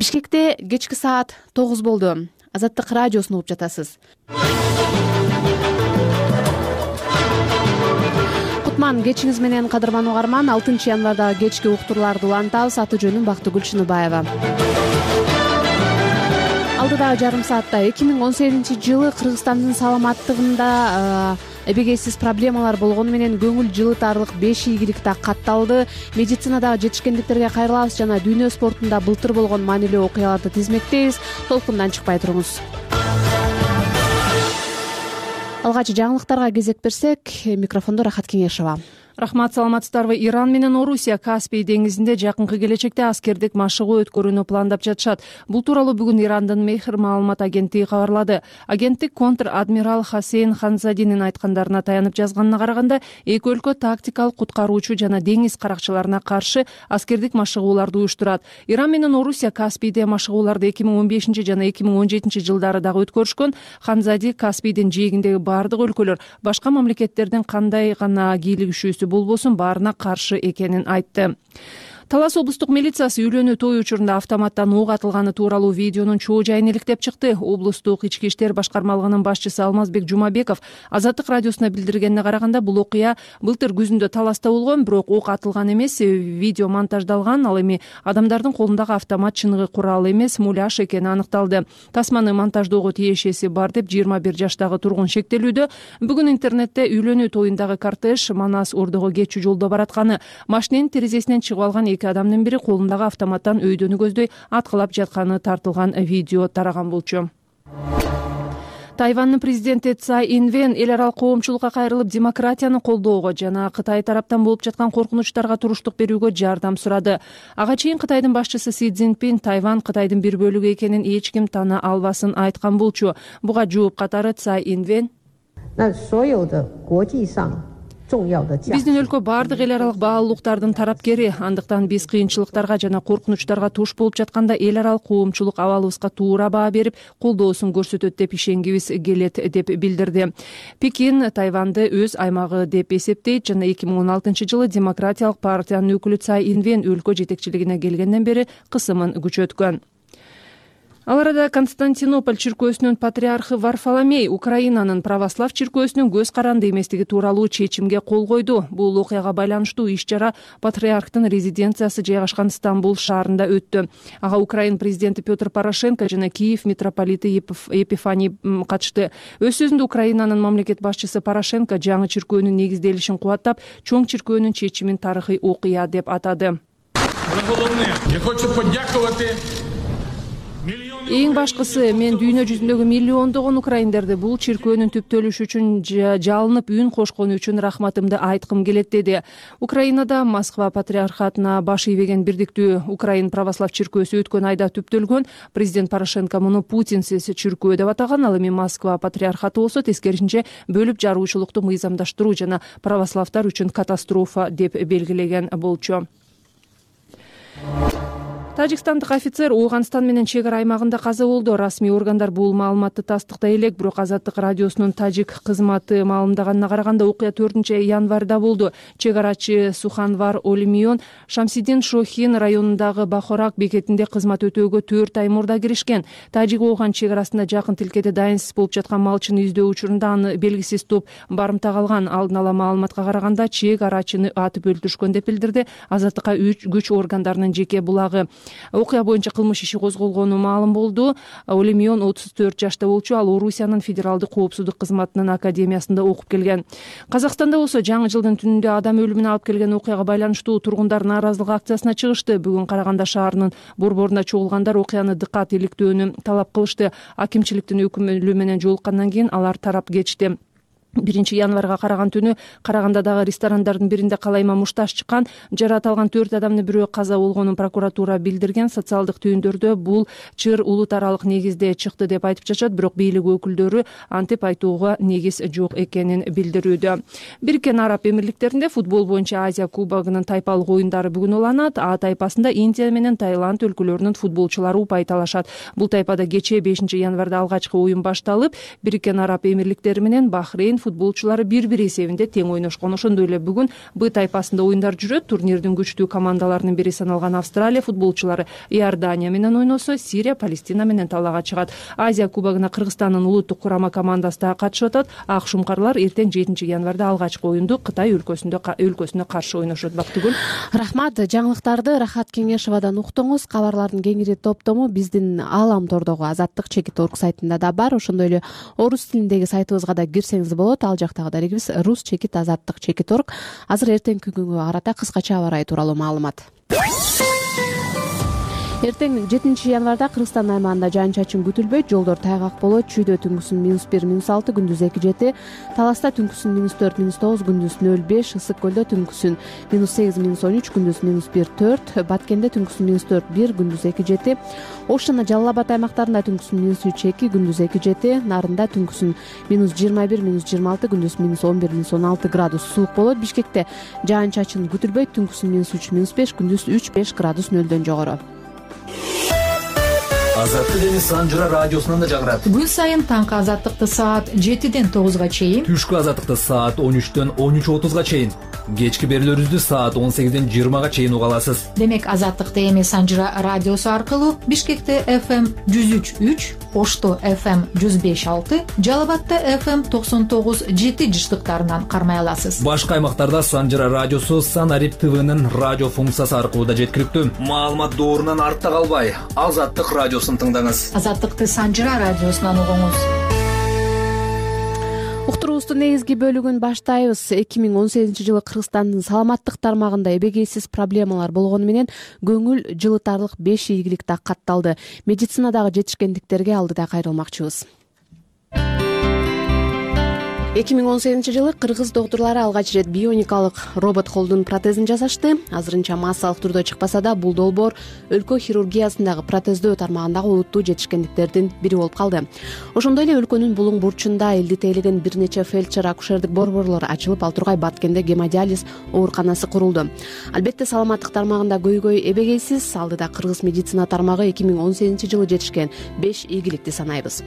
Бишкекте кечки саат 9 болду. Азаттык радиосун угуп жатасыз. Кутман кечиңиз менен кадырман угарман. 6 январдагы кечки уктурларды улантабыз. Аты жөнүм Бактыгүл Чыныбаева. Алдыдагы жарым саатта 2018-жылы Кыргызстандын саламаттыгында эбегейсиз проблемалар болгону менен көңүл жылытарлык 5 ийгилик да катталды. Медицинадагы жетишкендиктерге кайрылабыз жана дүйнө спортунда былтыр болгон маанилүү окуяларды тизмектейбиз. Толкундан чыкпай туруңуз. Алгач жаңылыктарга кезек берсек, микрофондо Рахат Кеңешова. Рахмат, саламатсыздарбы. Иран менен Орусия Каспий деңизинде жакынкы келечекте аскердик машыгуу өткөрүүнү пландап жатышат. Бул тууралуу бүгүн Ирандын Мехр маалымат агенттиги кабарлады. Агенттик контр-адмирал Хасейн Ханзадинин айткандарына таянып жазганына караганда, эки өлкө тактикалык куткаруучу жана деңиз каракчыларына каршы аскердик машыгууларды уюштурат. Иран менен Орусия Каспийде машыгууларды 2015 жана 2017 жылдары дагы өткөрүшкөн. Ханзади Каспийдин жээгиндеги бардык өлкөлөр башка мамлекеттердин кандай гана кийлигишүүсү болбосун баарына каршы экенин айтты. Талас облустук милициясы үйлөнүү той учурунда автоматтан ок атылганы тууралуу видеонун чоо жайын иликтеп чыкты. Облустук ички иштер башкармалыгынын башчысы Алмазбек Жумабеков Азаттык радиосуна билдиргенине караганда, бул окуя былтыр күзүндө Таласта болгон, бирок ок атылган эмес, видео монтаждалган. Ал эми адамдардын колундагы автомат чыныгы курал эмес, муляж экени аныкталды. Тасманы монтаждоого тиешеси бар деп 21 жаштагы тургун шектелүүдө. Бүгүн интернетте үйлөнүү тоюндагы кортеж Манас Ордого кетчү жолдо баратканы, машиненин терезесинен чыгып алган эки адамдын бири колундагы автоматтан өйдөнү көздөй аткылап жатканы тартылган видео тараган болчу. Тайвандын президенти Цай Инвен эл аралык коомчулукка кайрылып, демократияны колдоого жана Кытай тараптан болуп жаткан коркунучтарга туруштук берүүгө жардам сурады. Ага чейин Кытайдын башчысы Си Цзиньпин Тайвань Кытайдын бир бөлүгү экенин эч ким тана албасын айткан болчу. Буга жооп катары Цай Инвен: биздин өлкө бардык эл аралык баалуулуктардын тарапкери, андыктан биз кыйынчылыктарга жана коркунучтарга туш болуп жатканда эл аралык коомчулук абалыбызга туура баа берип, колдоосун көрсөтөт деп ишенгибиз келет деп билдирди. Пекин Тайванды өз аймагы деп эсептейт жана 2016 жылы Демократиялык партиянын өкүлү Цай Инвен өлкө жетекчилигине келгенден бери кысымын күчөткөн. Ал арада Константинополь чиркөөсүнүн патриархы Варфоломей Украинанын православ чиркөөсүнүн көз каранды эместиги тууралуу чечимге кол койду. Бул окуяга байланыштуу иш-чара патриархтын резиденциясы жайгашкан Стамбул шаарында өттү. Ага Украин президенти Петр Порошенко жана Киев митрополиты Епифаний катышты. Өз сөзүндө Украинанын мамлекет башчысы Порошенко жаңы чиркөөнүн негизделишин кубаттап, чоң чиркөөнүн чечимин тарыхый окуя деп атады. Эң башкысы, мен дүйнө жүзүндөгү миллиондогон украиндерди бул чиркөөнүн түптөлүшү үчүн жалынып үн кошкону үчүн рахматымды айткым келет деди. Украинада Москва патриархатына баш ийбеген бирдиктүү Украин православ чиркөөсү өткөн айда түптөлгөн. Президент Порошенко муну Путинсиз чиркөө деп атаган. Ал эми Москва патриархаты болсо тескерисинче бөлүп жаруучулукту мыйзамдаштыруу жана православдар үчүн катастрофа деп белгилеген болчу. Тажикстандык офицер Ооганстан менен чек ара аймагында каза болду. Расмий органдар бул маалыматты тастыктай элек, бирок Азаттык радиосунун тажик кызматы маалымдаганына караганда окуя 4 январда болду. Чек арачы Суханвар Олимион Шамсидин Шохин районундагы Бахорак бекетинде кызмат өтөөгө 4 ай мурда киришкен. Тажик-Ооган чек арасында жакын тилкеде дайынсыз болуп жаткан малчыны издөө учурунда аны белгисиз топ барымтага алган. Алдын ала маалыматка караганда чек арачыны атып өлтүрүшкөн деп билдирди Азаттыкка күч органдарынын жеке булагы. Окуя боюнча кылмыш иши козголгону маалым болду. Олимион 34 жашта болчу. Ал Орусиянын федералдык коопсуздук кызматынын академиясында окуп келген. Казакстанда болсо жаңы жылдын түнүндө адам өлүмүнө алып келген окуяга байланыштуу тургундар нааразылык акциясына чыгышты. Бүгүн Караганда шаарынын борборунда чогулгандар окуяны дыккат иликтөөнү талап кылышты. Акимчиликтин өкүмү менен жолуккандан кийин алар тарап кетишти. 1 январга караган түнү Карагандадагы ресторандардын биринде калайма мушташ чыккан. Жараат алган 4 адамдын бирөө каза болгонун прокуратура билдирген. Социалдык түйүндөрдө бул чыр улут аралык негизде чыкты деп айтып жатышат, бирок бийлик өкүлдөрү антип айтууга негиз жок экенин билдирүүдө. Бириккен Араб Эмирликтеринде футбол боюнча Азия кубогунун тайпалык оюндары бүгүн уланат. А тайпасында Индия менен Таиланд өлкөлөрүнүн футболчулары упай талашат. Бул тайпада кечээ 5 январда алгачкы оюн башталып, Бириккен Араб Эмирликтери менен Бахрейн футболчулары 1-1 эсебинде тең ойношкон. Ошондой эле бүгүн Б тайпасында оюндар жүрөт. Турнирдин күчтүү командаларынын бири саналган Австралия футболчулары Иордания менен ойносо, Сирия Палестина менен талаага чыгат. Азия кубогуна Кыргызстандын улуттук курама командасы да катышып атат. Ак шумкарлар эртең 7 январда алгачкы оюнду Кытай өлкөсүнө каршы ойношот. Бактыгүл, рахмат. Жаңылыктарды Рахат Кеңешовадан уктуңуз. Кабарлардын кеңири топтому биздин Алам тордогу Азаттык /org сайтында да бар. Ошондой эле орус тилиндеги сайтыбызга да кирсеңиз болот. Ал жактагы дарегибиз rus/Azаттык/org. Азыр эртеңки күнгө карата кыскача аба ырайы тууралуу маалымат. Эртең 7 январда Кыргызстан аймагында жаан-чачын күтүлбөйт. Жолдор тайгак болот. Чүйдө түнкүсүн -1, -6, күндүз 2-7. Таласта түнкүсүн -4, -9, күндүз 0-5. Ысык көлдө түнкүсүн -8, -13, күндүз -1-4. Баткенде түнкүсүн -4-1, күндүз 2-7. Ош жана Жалал Абад аймактарында түнкүсүн -3-2, күндүз 2-7. Нарында түнкүсүн -21, -26, күндүз -11, -16 градус суук болот. Бишкекте жаан-чачын күтүлбөйт. Түнкүсүн -3, -5, күндүз 3-5 градус нөлдөн жогору. Азаттык эми Санжыра радиосунан да жагырат. Күн сайын таңкы азаттыкты саат 7-ден 9-га чейин, Түшкү азаттыкты саат 13-төн 13:30-га чейин, кечки берүүлөрүбүздү саат 18-ден 20-га чейин уга аласыз. демек азаттыкты эми Санжыра радиосу аркылуу Бишкекте FM 103.3, Ошто FM 105.6, Жалал Абадта FM 99.7 жыштыктарынан кармай аласыз. Башка аймактарда Санжыра радиосу Санарип ТВнын радио функциясы аркылуу да жеткиликтүү. Маалымат доорунан артта калбай, Азаттык радиосун тыңдаңыз. Азаттыкты Санжыра радиосунан угуңуз. Уктуруубуздун негизги бөлүгүн баштайбыз. 2018-жылы Кыргызстандын саламаттык тармагында эбегейсиз проблемалар болгону менен көңүл жылытарлык 5 ийгилик да катталды. Медицинадагы жетишкендиктерге алдыда кайрылмакчыбыз. 2018-жылы кыргыз доктурлары алгач ирет бионикалык робот колдун протезин жасашты. Азырынча массалык түрдө чыкпаса да, бул долбоор өлкө хирургиясындагы протездөө тармагындагы улуттуу жетишкендиктердин бири болуп калды. Ошондой эле өлкөнүн булуң бурчунда элди тейлеген бир нече фельдшер акушердик борборлор ачылып, ал тургай Баткенде гемодиализ ооруканасы курулду. Албетте саламаттык тармагында көйгөй эбегейсиз. Алдыда кыргыз медицина тармагы 2018-жылы жетишкен 5 ийгиликти санайбыз.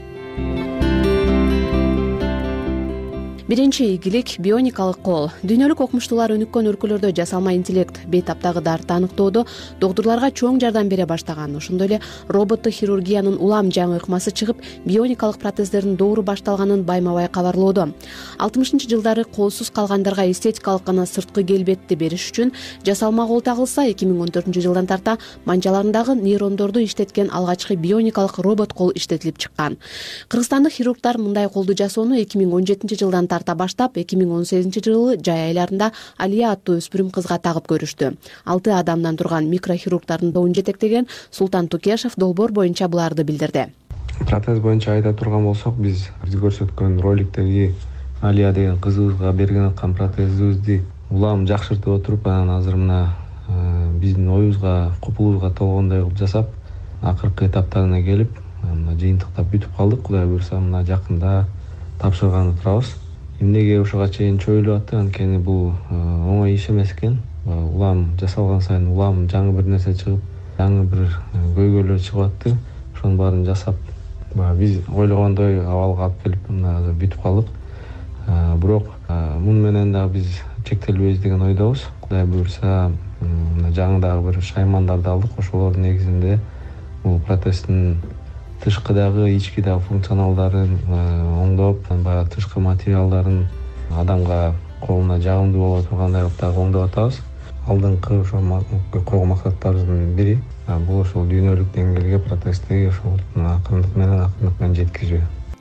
Биринчи ийгилик — бионикалык кол. Дүйнөлүк окумуштуулар өнүккөн өлкөлөрдө жасалма интеллект бейтаптагы дарты аныктоодо доктурларга чоң жардам бере баштаган. Ошондой эле роботтук хирургиянын улам жаңы ыкмасы чыгып, бионикалык протездердин доору башталганын байма-бай кабарлоодо. 60-жылдары колсуз калгандарга эстетикалык гана сырткы келбетти бериш үчүн жасалма кол тагылса, 2014-жылдан тарта манжаларындагы нейрондорду иштеткен алгачкы бионикалык робот кол иштетилип чыккан. Кыргызстандык хирургдар мындай колду жасоону 2017-жылдан тарта баштап, 2018-жылы жай айларында Алия аттуу өспүрүм кызга тагып көрүштү. 6 адамдан турган микрохирургдардын тобун жетектеген Султан Тукешев долбоор боюнча буларды билдирди. Протез боюнча айта турган болсок, биз көрсөткөн роликтеги Алия деген кызыбызга берген аткан протезибизди улам жакшыртып отуруп, анан азыр мына биздин оюбузга, купулубузга толгондой кылып жасап, акыркы этаптарына келип, мына жыйынтыктап бүтүп калдык. Кудай буйрса, мына жакында тапшырганы турабыз. Эмнеге ушуга чейин чоюлуп атты? Анткени бул оңой иш эмес экен. Улам жасалган сайын улам жаңы бир нерсе чыгып, жаңы бир көйгөйлөр чыгып атты. Ошонун баарын жасап, биз ойлогондой абалга алып келип, мына бүтүп калдык. Бирок муну менен дагы биз чектелбейбиз деген ойдобуз. Кудай буйрса, жаңы дагы бир шаймандарды алдык. Ошолордун негизинде бул протездин тышкыдагы, ичкидагы функционалдарын оңдоп, баягы тышкы материалдарын адамга колуна жагымдуу боло тургандай кылып дагы оңдоп атабыз. Алдыңкы ошо койгон максаттарыбыздын бири бул ошол дүйнөлүк деңгээлге протезди ошол акырындык менен жеткизүү.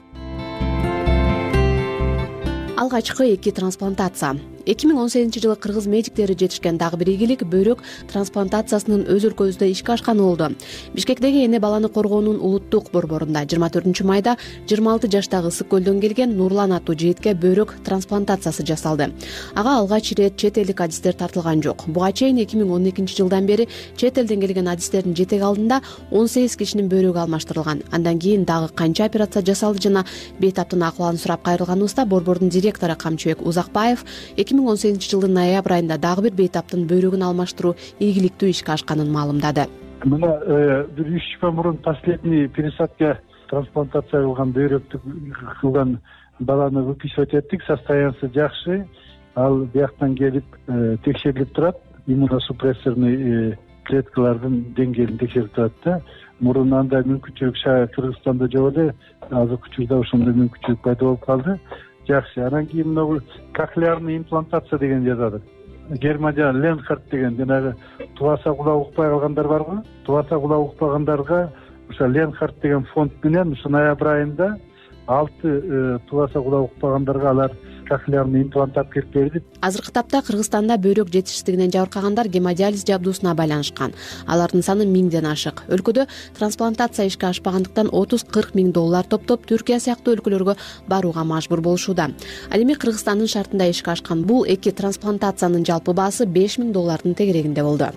Алгачкы 2 трансплантация. 2018-жылы кыргыз медиктери жетишкен дагы бир ийгилик бөйрөк трансплантациясынын өз өлкөбүздө ишке ашканы болду. Бишкектеги эне баланы коргоонун улуттук борборунда 24-майда 26 жаштагы Ысык көлдөн келген Нурлан аттуу жигитке бөйрөк трансплантациясы жасалды. Ага алгач ирет чет элдик адистер тартылган жок. Буга чейин 2012-жылдан бери чет элден келген адистердин жетек алдында 18 кишинин бөйрөгү алмаштырылган. Андан кийин дагы канча операция жасалды жана бейтаптын акыбалын сурап кайрылганыбызда борбордун директору Камчыбек Узакбаев 2018-жылдын ноябрь айында дагы бир бейтаптын бөйрөгүн алмаштыруу ийгиликтүү ишке ашканын маалымдады. Мына бир 3 жыл мурун последний пересадка трансплантация кылган бөйрөктү кылган баланы выписывать эттик, состояниясы жакшы. Ал бияктан келип текшерилип турат, иммуносупрессорный клеткалардын деңгээлин текшерип турат да. Мурун андай мүмкүнчүлүк Кыргызстанда жок эле, азыркы учурда ошондой мүмкүнчүлүк пайда болуп калды. Жакшы. Анан кийин могу кохлеарный имплантация деген жазады. Германия Ленхард деген жанагы тубаса кулак укпай калгандар барбы? Тубаса кулак укпагандарга ошо Ленхард деген фонд менен ушу ноябрь айында 6 тубаса кулак укпагандарга алар кохлеарный имплант алып берди. Азыркы тапта Кыргызстанда бөйрөк жетишсиздигинен жабыркагандар гемодиализ жабдуусуна байланышкан. Алардын саны 1000ден ашык. Өлкөдө трансплантация ишке ашпагандыктан $30-40 миң топтоп Түркия сыяктуу өлкөлөргө барууга мажбур болушууда. Ал эми Кыргызстандын шартында ишке ашкан бул эки трансплантациянын жалпы баасы $5 миң тегерегинде болду.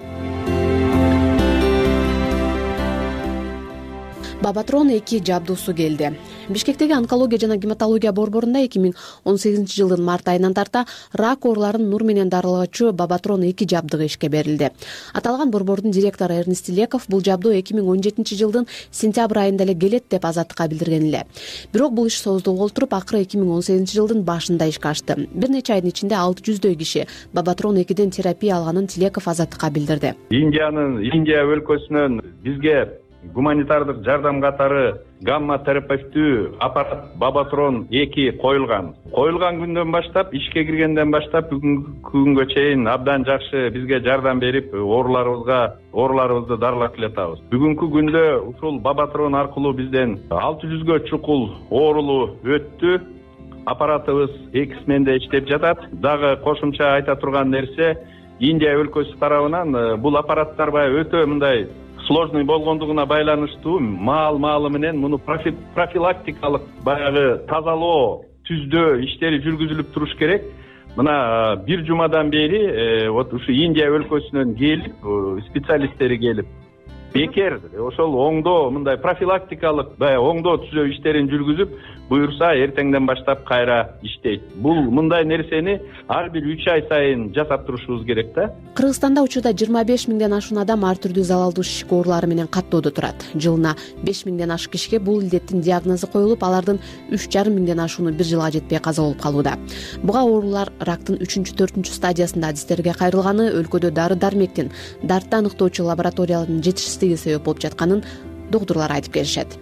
Бабатрон 2 жабдуусу келди. Бишкектеги онкология жана гематология борборунда 2018-жылдын март айынан тарта рак ооруларын нур менен дарылоочу Бабатрон 2 жабдыгы ишке берилди. Аталган борбордун директору Эрнест Илеков бул жабдуу 2017-жылдын сентябрь айында эле келет деп Азаттыкка билдирген эле. Бирок бул иш сооздолуп олтуруп, акыры 2018-жылдын башында ишке ашты. Бир нече айдын ичинде 600дөй киши Бабатрон 2ден терапия алганын Тилеков Азаттыкка билдирди. Индия өлкөсүнөн бизге гуманитардык жардам катары гамма терапевтүү аппарат Бабатрон 2 коюлган күндөн баштап, ишке киргенден баштап бүгүнкү күнгө чейин абдан жакшы бизге жардам берип, ооруларыбызды дарылап келатабыз. Бүгүнкү күндө ушул Бабатрон аркылуу бизден 600гө чукул оорулуу өттү. Аппаратыбыз эксменде иштеп жатат. Дагы кошумча айта турган нерсе, Индия өлкөсү тарабынан бул аппараттар өтө мындай сложный болгондугуна байланыштуу маал менен муну профилактикалык баягы тазалоо, түздөө иштери жүргүзүлүп туруш керек. Мына бир жумадан бери ушу Индия өлкөсүнөн келип, специалисттери келип, бекер ошол оңдоо мындай профилактикалык оңдоо түзөө иштерин жүргүзүп, буюрса эртеңден баштап кайра иштейт. Бул мындай нерсени ар бир 3 ай сайын жасап турушубуз керек да. Кыргызстанда учурда 25 миңден ашуун адам ар түрдүү залалдуу шишик оорулары менен каттоодо турат. Жылына 5 миңден ашык кишиге бул илдеттин диагнозу коюлуп, алардын 3,5 миңден ашууну бир жылга жетпей каза болуп калууда. Буга оорулар рактын 3-4 стадиясында адистерге кайрылганы, өлкөдө дары-дармектин дартты аныктоочу лабораториялардын жетишсиздиги себеп болуп жатканын доктурлар айтып келишет.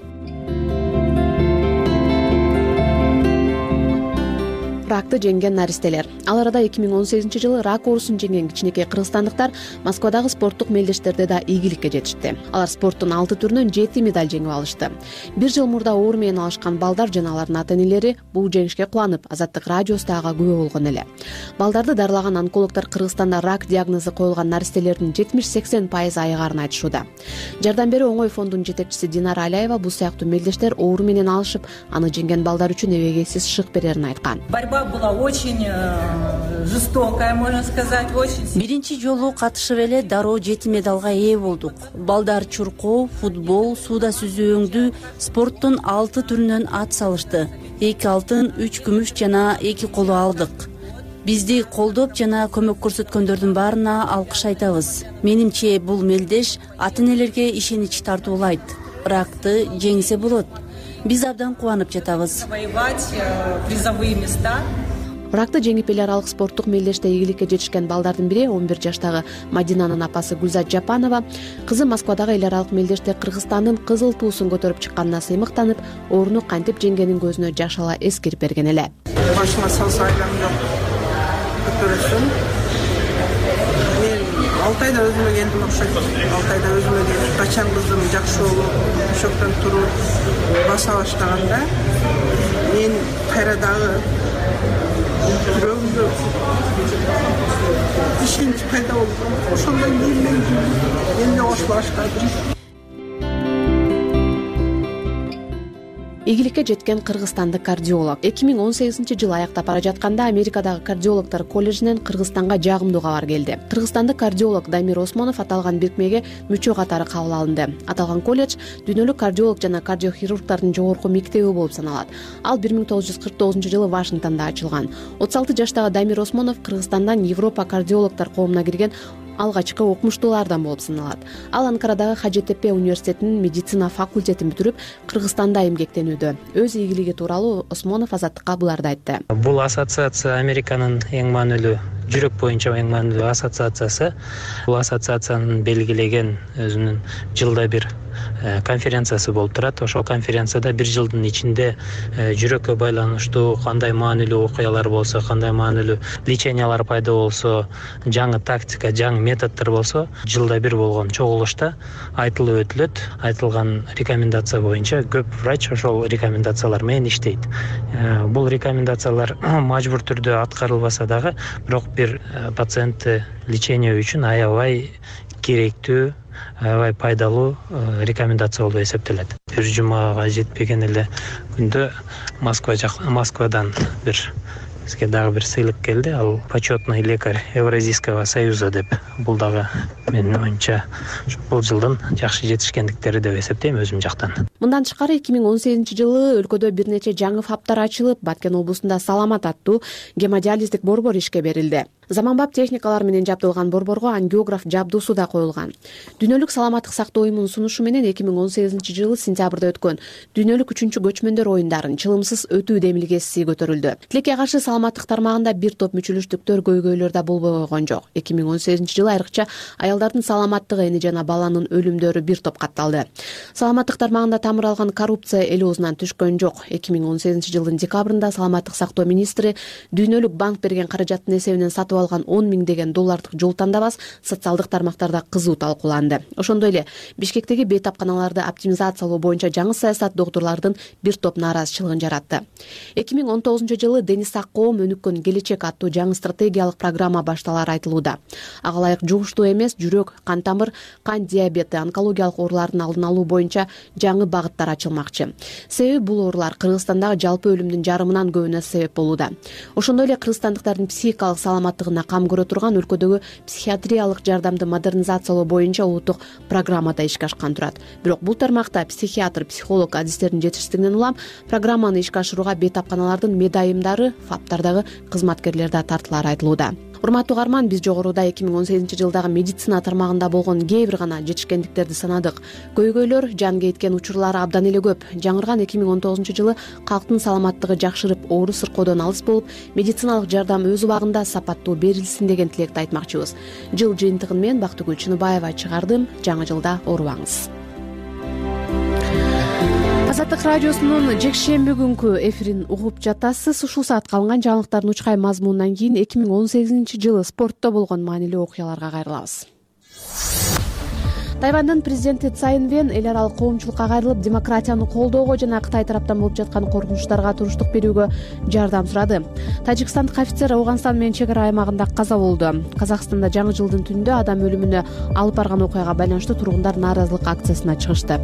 Ракты жеңген наристелер. Ал арада 2018-жылы рак оорусун жеңген кичинекей кыргызстандыктар Москвадагы спорттук мелдештерде да ийгиликке жетишти. Алар спорттун 6 түрүнөн 7 медаль жеңип алышты. Бир жыл мурда оору менен алышкан балдар жана алардын ата-энелери бул жеңишке кубанып, Азаттык радиосу дагы күбө болгон эле. Балдарды дарылаган онкологдор Кыргызстанда рак диагнозу коюлган наристелердин 70-80% айыгарын айтышууда. Жардам берүү оңой фондунун жетекчиси Динара Аляева бул сыяктуу мелдештер оору менен алышып, аны жеңген балдар үчүн эбегейсиз шык берерин айткан. Была очень жестокая, можно сказать, очень. Биринчи жолу катышып эле дароо 7 медалга ээ болдук. Балдар чуркоо, футбол, сууда сүзүү өңдүү спорттун 6 түрүнөн ат салышты. 2 алтын, 3 күмүш жана 2 коло алдык. Бизди колдоп жана көмөк көрсөткөндөрдүн баарына алкыш айтабыз. Менимче бул мелдеш ата-энелерге ишенич тартуулайт. Ракты жеңсе болот. Биз абдан кубанып жатабыз. Призовые места. Ракты жеңип эл аралык спорттук мелдеште ийгиликке жетишкен балдардын бири 11 жаштагы Мадинанын апасы Гүлзат Жапанова. Кызы Москвадагы эл аралык мелдеште Кыргызстандын кызыл туусун көтөрүп чыкканына сыймыктанып, ооруну кантип жеңгенин көзүнө жаш ала эскерип берген эле. Башыма салса айлам жок. Көтөрүшүм. Мен 6 айда өзүмө келдим окшойт. 6 айда өзүмө келип, качан кызым жакшы болуп, шоктон туруп баса баштаганда мен кайра дагы жүрөгүмдө ишенич пайда болду. Ошондон кийин мен эмне кылышып баштадым. Ийгиликке жеткен кыргызстандык кардиолог 2018-жылы аяктап бара жатканда Америкадагы кардиологдор колледжинен Кыргызстанга жагымдуу кабар келди. Кыргызстандык кардиолог Дамир Осмонов аталган бирикмеге мүчө катары кабыл алынды. Аталган колледж дүйнөлүк кардиолог жана кардиохирургдардын жогорку мектеби болуп саналат. Ал 1949-жылы Вашингтонда ачылган. 36 жаштагы Дамир Осмонов Кыргызстандан Европа кардиологдор коомуна кирген алгачкы окумуштуулардан болуп саналат. Ал Анкарадагы Хажетепе университетинин медицина факультетин бүтүрүп, Кыргызстанда эмгектенүүдө. Өз ийгилиги тууралуу Осмонов Азаттыкка буларды айтты. Бул ассоциация Американын эң маанилүү жүрөк боюнча эң маанилүү ассоциациясы. Бул ассоциациянын белгилеген өзүнүн жылда бир конференциясы болуп турат. Ошол конференцияда бир жылдын ичинде жүрөккө байланыштуу кандай маанилүү окуялар болсо, кандай маанилүү лечениялар пайда болсо, жаңы тактика, жаңы методдор болсо, жылда бир болгон чогулушта айтылып өтүлөт. Айтылган рекомендация боюнча көп врач ошол рекомендациялар менен иштейт. Бул рекомендациялар мажбур түрдө аткарылбаса дагы, бирок бир пациентти лечение үчүн аябай керектүү, аябай пайдалуу рекомендация болуп эсептелет. Бир жумага жетпеген эле күндө Москвадан бизге дагы бир сыйлык келди. Ал почетный лекарь Евразийского союза деп. Бул дагы менин оюмча бул жылдын жакшы жетишкендиктери деп эсептейм өзүм жактан. Мындан тышкары 2018-жылы өлкөдө бир нече жаңы фаптар ачылып, Баткен облусунда Саламат аттуу гемодиализдик борбор ишке берилди. Заманбап техникалар менен жабдылган борборго ангиограф жабдуусу да коюлган. Дүйнөлүк саламаттык сактоо уюмунун сунушу менен 2018-жылы сентябрда өткөн дүйнөлүк 3-чү көчмөндөр оюндарын чылымсыз өтүү демилгеси көтөрүлдү. Тилекке каршы саламаттык тармагында бир топ мүчөлүштүктөр, көйгөйлөр да болбой койгон жок. 2018-жылы айрыкча аялдардын саламаттыгы, эне жана баланын өлүмдөрү бир топ катталды. Саламаттык тармагында тамыр алган коррупция эл оозунан түшкөн жок. 2018-жылдын декабрында саламаттык сактоо министри Дүйнөлүк банк берген каражаттын эсебинен сатып алган 10 миңдеген доллардык жол тандабас социалдык тармактарда кызуу талкууланды. Ошондой эле Бишкектеги бейтапканаларды оптимизациялоо боюнча жаңы саясат доктурлардын бир топ нааразычылыгын жаратты. 2019-жылы Денис Аккоом өнүккөн келечек аттуу жаңы стратегиялык программа башталары айтылууда. Ага ылайык жугуштуу эмес, жүрөк, кан тамыр, кант диабети, онкологиялык оорулардын алдын алуу боюнча жаңы багыттар ачылмакчы. Себеби бул оорулар Кыргызстандагы жалпы өлүмдүн жарымынан көбүнө себеп болууда. Ошондой эле кыргызстандыктардын психикалык саламаттыгына кам көрө турган өлкөдөгү психиатриялык жардамды модернизациялоо боюнча улуттук программа да ишке ашкан турат. Бирок бул тармакта психиатр, психолог адистердин жетишсиздигинен улам программаны ишке ашырууга бейтапканалардын медайымдары, фаптардагы кызматкерлер да тартылары айтылууда. Урматтуу угарман, биз жогоруда 2018-жылдагы медицина тармагында болгон кээ бир гана жетишкендиктерди санадык. Көйгөйлөр, жан кеткен учурлары абдан эле көп. Жаңырган 2019-жылы калктын саламаттыгы жакшырып, оору сыркоодон алыс болуп, медициналык жардам өз убагында сапаттуу берилсин деген тилекти айтмакчыбыз. Жыл жыйынтыгын мен Бактыгүл Чыныбаева чыгардым. Жаңы жылда оорубаңыз. Азаттык радиосунун жекшемби күнкү эфирин угуп жатасыз. Ушул саатка алынган жаңылыктардын учкай мазмунунан кийин 2018-жылы спортто болгон маанилүү окуяларга кайрылабыз. Тайвандын президенти Цай Инвен эл аралык коомчулукка кайрылып, демократияны колдоого жана Кытай тараптан болуп жаткан коркунучтарга туруштук берүүгө жардам сурады. Тажикстандык офицер Аугандстан менен чек ара аймагында каза болду. Казакстанда жаңы жылдын түнүндө адам өлүмүнө алып барган окуяга байланыштуу тургундар нааразылык акциясына чыгышты.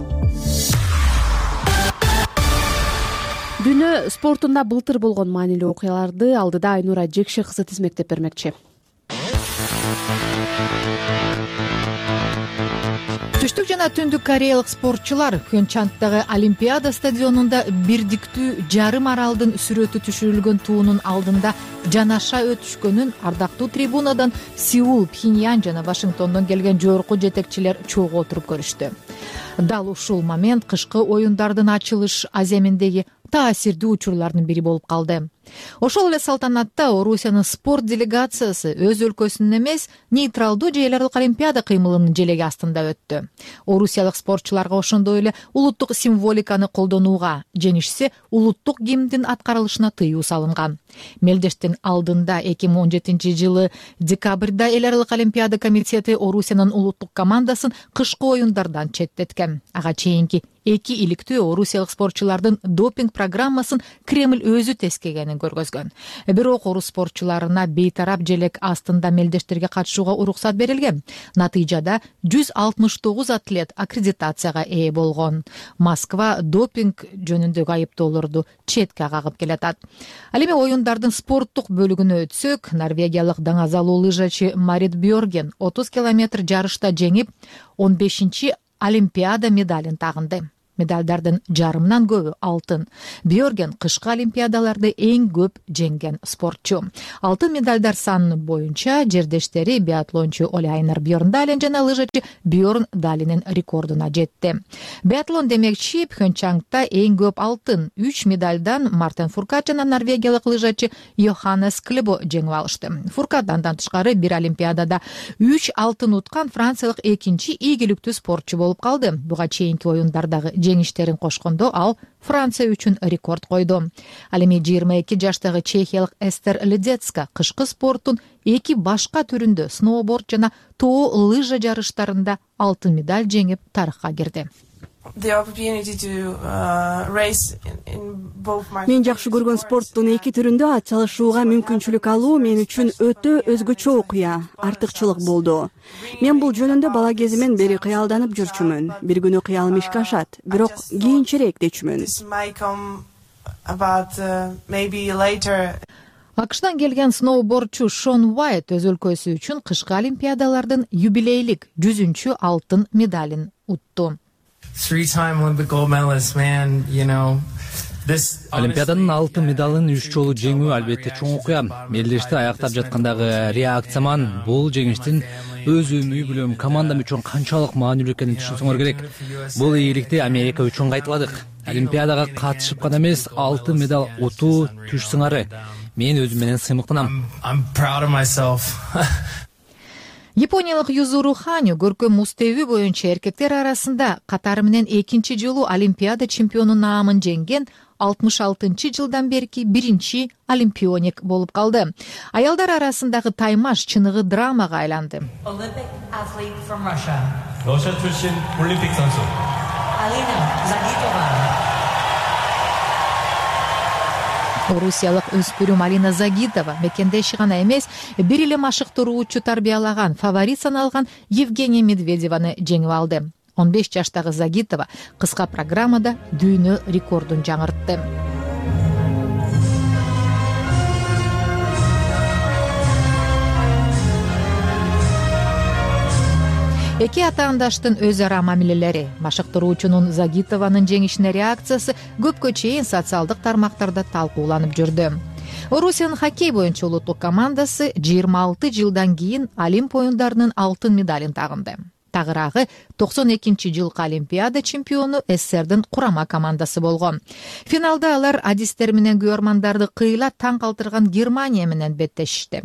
Дүйнө спортунда былтыр болгон маанилүү окуяларды алдыда Айнура Жекше кызы тизмектеп бермекчи. Түштүк жана түндүк кореялык спортчулар Пхенчхандагы Олимпиада стадионунда бирдиктүү жарым аралдын сүрөтү түшүрүлгөн туунун алдында жанаша өтүшкөнүн ардактуу трибунадан Сеул, Пхеньян жана Вашингтондон келген жогорку жетекчилер чогуу отуруп көрүштү. Дал ушул момент кышкы оюндардын ачылыш аземиндеги таасирдүү учурлардын бири болуп калды. Ошол эле салтанатта Орусиянын спорт делегациясы өз өлкөсүнүн эмес, нейтралдуу же эл аралык Олимпиада кыймылынын желеги астында өттү. Орусиялык спортчуларга ошондой эле улуттук символиканы колдонууга, женишсе улуттук гимндин аткарылышына тыюу салынган. Мелдештин алдында 2017-жылы декабрда эл аралык Олимпиада комитети Орусиянын улуттук командасын кышкы оюндардан четтеткен. Ага чейинки 2 иликтүү орусиялык спортчулардын допинг программасын Кремль өзү тескегенин көргөзгөн. Бирок орус спортчуларына бейтарап желек астында мелдештерге катышууга уруксат берилген. Натыйжада 169 атлет аккредитацияга ээ болгон. Москва допинг жөнүндөгү айыптоолорду четке кагып келатат. Ал эми оюндардын спорттук бөлүгүнө өтсөк, норвегиялык даңазалуу лыжачы Марит Бьорген 30 километр жарышта жеңип, 15-Олимпиада медалин тагынды. Медалдардын жарымынан көбү алтын. Бьорген кышкы олимпиадаларды эң көп жеңген спортчу. Алтын медалдар саны боюнча жердештери биатлончу Оляйнер Бьорндален жана лыжачы Бьорн Далинин рекордуна жетти. Биатлон демекчи Пхенчангда эң көп алтын 3 медальдан Мартин Фуркат жана норвегиялык лыжачы Йоханнес Клебо жеңип алышты. Фуркат андан тышкары бир олимпиадада 3 алтын уткан франциялык экинчи ийгиликтүү спортчу болуп калды. Буга чейинки оюндардагы жеңиштерин кошкондо ал Франция үчүн рекорд койду. Ал эми 22 жаштагы чехиялык Эстер Ледецка кышкы спорттун эки башка түрүндө сноуборд жана тоо лыжа жарыштарында алтын медаль жеңип тарыхка кирди. Мен жакшы көргөн спорттун эки түрүндө ат чалышууга мүмкүнчүлүк алуу мен үчүн өтө өзгөчө окуя, артыкчылык болду. Мен бул жөнүндө бала кезимден бери кыялданып жүрчүмүн. Бир күнү кыялым ишке ашат, бирок кийинчерээк дечүмүн. АКШдан келген сноубордчу Шон Уайт өз өлкөсү үчүн кышкы олимпиадалардын юбилейлик 100-чү алтын медалин утту. Олимпиаданын алтын медалын 3 жолу жеңүү албетте чоң окуя. Мелдешти аяктап жаткандагы реакцияман бул жеңиштин өзүм үй бүлөм командам үчүн канчалык маанилүү экенин түшүнсөңөр керек. Бул ийгиликти Америка үчүн кайталадык. Олимпиадага катышып гана эмес, алтын медаль утуу түш сыңары. Мен өзүм менен сыймыктанам. Япониялык Юзуру Ханю көркөм муз тебүү боюнча эркектер арасында катары менен экинчи жолу олимпиада чемпиону наамын жеңген 66-жылдан берки биринчи олимпионик болуп калды. Аялдар арасындагы таймаш чыныгы драмага айланды. 러시아 출신 올림픽 선수 Alina Zagitova. Орусиялык өспүрүм Алина Загитова мекендеши гана эмес, бир эле машыктыруучу тарбиялаган фаворит саналган Евгения Медведеваны жеңип алды. 15 жаштагы Загитова кыска программада дүйнө рекордун жаңыртты. Эки атаандаштын өз ара мамилелери, машыктыруучунун Загитованын жеңишине реакциясы көпкө чейин социалдык тармактарда талкууланып жүрдү. Орусиянын хоккей боюнча улуттук командасы 26 жылдан кийин Олимп оюндарынын алтын медалин тагынды. Тагыраагы 92-жылкы Олимпиада чемпиону СССРдин курама командасы болгон. Финалда алар адистер менен көрөрмандарды кыйла таң калтырган Германия менен беттешишти.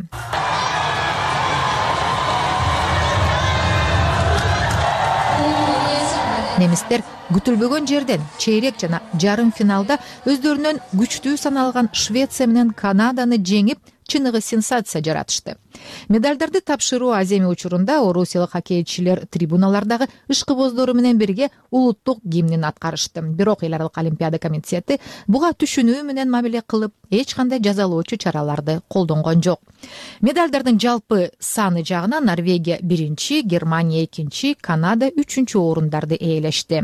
Немистер күтүлбөгөн жерден чейрек жана жарым финалда өздөрүнөн күчтүү саналган Швеция менен Канаданы жеңип, чыныгы сенсация жаратышты. Медальдарды тапшыруу аземи учурунда орусиялык хоккейчилер трибуналардагы ышкыбоздору менен бирге улуттук гимнин аткарышты. Бирок эл аралык олимпиада комитети буга түшүнүү менен мамиле кылып, эч кандай жазалоочу чараларды колдонгон жок. Медальдардын жалпы саны жагынан Норвегия 1-чи, Германия 2-чи, Канада 3-чү орундарды ээлешти.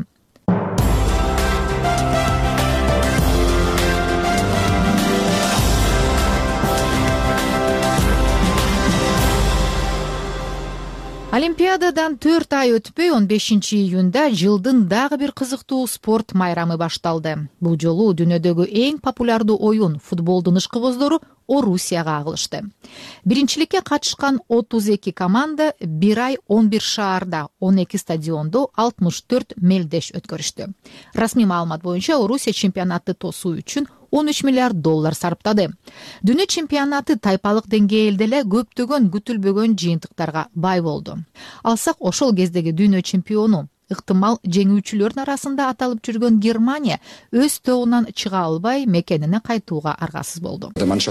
Олимпиададан 4 ай өтпөй 15-июнда жылдын дагы бир кызыктуу спорт майрамы башталды. Бул жолу дүйнөдөгү эң популярдуу оюн футболдун ышкыбоздору Орусияга агылышты. Биринчиликке катышкан 32 команда 1 ай 11 шаарда 12 стадиондо 64 мелдеш өткөрүштү. Расмий маалымат боюнча Орусия чемпионатты тосуу үчүн $13 миллиард сарптады. Дүйнө чемпионаты тайпалык деңгээлде эле көптөгөн күтүлбөгөн жыйынтыктарга бай болду. Алсак ошол кездеги дүйнө чемпиону ыктымал жеңүүчүлөрдүн арасында аталып жүргөн Германия өз тобунан чыга албай мекенине кайтууга аргасыз болду.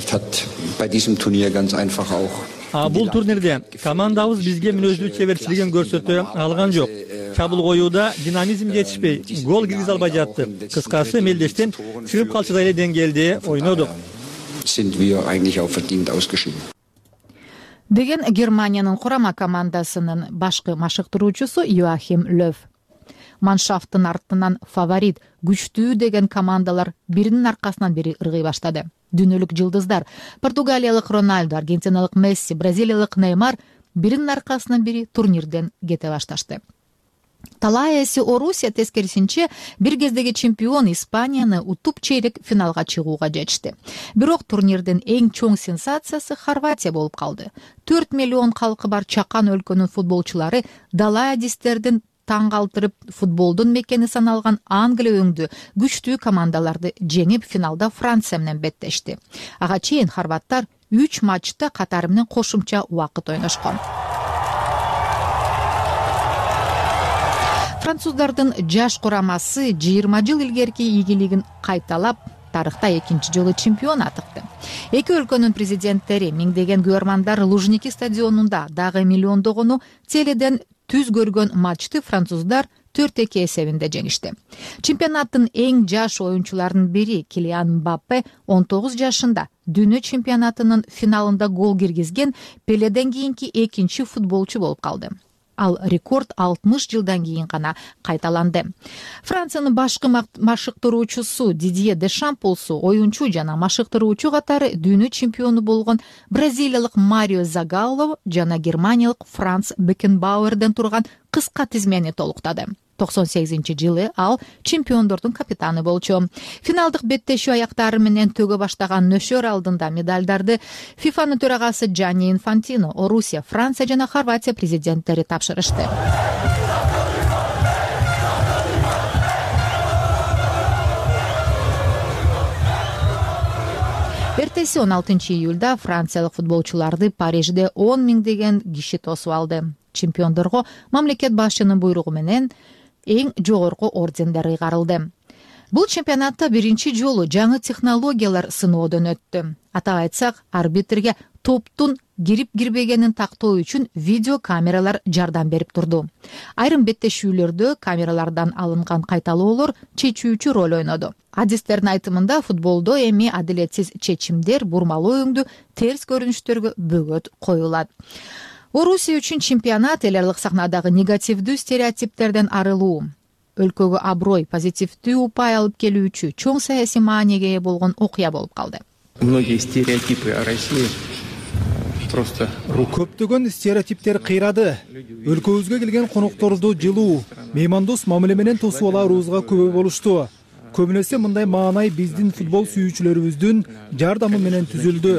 Бул турнирде командабыз бизге мүнөздүү чеберчилигин көрсөтө алган жок. Чабуул коюуда динамизм жетишпей, гол киргизе албай жатты. Кыскасы мелдештен чыгып калчыдай эле деңгээлде ойнодук. Деген Германиянын курама командасынын башкы машыктыруучусу Йоахим Löw. Маншафтын артынан фаворит, күчтүү деген командалар биринин аркасынан бири ыргый баштады. Дүйнөлүк жылдыздар Португалиялык Роналдо, Аргентиналык Месси, Бразилиялык Неймар биринин аркасынан бири турнирден кете башташты. талай эси Орусия тескерисинче бир кездеги чемпион Испанияны утуп чейрек финалга чыгууга жетишти. Бирок турнирдин эң чоң сенсациясы Хорватия болуп калды. 4 миллион калкы бар чакан өлкөнүн футболчулары далаадистердин таң калтырып футболдун мекени саналган Англия өңдүү күчтүү командаларды жеңип финалда Франция менен беттешти. Ага чейин хорваттар 3 матчта катары менен кошумча убакыт ойношкон. Француздардын жаш курамасы 20 жыл илгерки ийгилигин кайталап, тарыхта экинчи жолу чемпион атыкты. Эки өлкөнүн президенттери миңдеген көрөрмандар Лужники стадионунда дагы миллиондогону теледен түз көргөн матчты француздар 4-2 эсебинде жеңишти. Чемпионаттын эң жаш оюнчуларынын бири Килиан Мбаппе 19 жашында дүйнө чемпионатынын финалында гол киргизген Пеледен кийинки экинчи футболчу болуп калды. Ал рекорд 60 жылдан кийин гана кайталанды. Франциянын башкы машыктыруучусу Дидье Дешамп болсо оюнчу жана машыктыруучу катары дүйнө чемпиону болгон бразилиялык Марио Загалло жана германиялык Франц Бекенбауэрден турган кыска тизмени толуктады. 98-жылы ал чемпиондордун капитаны болчу. Финалдык беттешүү аяктары менен төгө баштаган нөшөр алдында медалдарды ФИФАнын төрагасы Джанни Инфантино, Орусия, Франция жана Хорватия президенттери тапшырышты. Эртеси 16-июлда франциялык футболчуларды Парижде 10 миңдеген киши тосуп алды. Чемпиондорго мамлекет башчынын буйругу менен эң жогорку ордендер ыйгарылды. Бул чемпионатта биринчи жолу жаңы технологиялар сыноодон өттү. Атап айтсак, арбитрге топтун кирип-кирбегенин тактоо үчүн видео камералар жардам берип турду. Айрым беттешүүлөрдө камералардан алынган кайталоолор чечүүчү роль ойноду. Адистердин айтымында футболдо эми адилетсиз чечимдер, бурмалуу өңдү терс көрүнүштөргө бөгөт коюлат. Орусия үчүн чемпионат эл аралык сахнадагы негативдүү стереотиптерден арылуу, өлкөгө аброй, позитивдүү упай алып келүүчү чоң саясий мааниге ээ болгон окуя болуп калды. Многие стереотипы о России просто көптөгөн стереотиптер кыйрады. Өлкөбүзгө келген конокторду жылуу, меймандос мамиле менен тосуп алаарыбызга күбө болушту. Көбүнесе мындай маанай биздин футбол сүйүүчүлөрүбүздүн жардамы менен түзүлдү.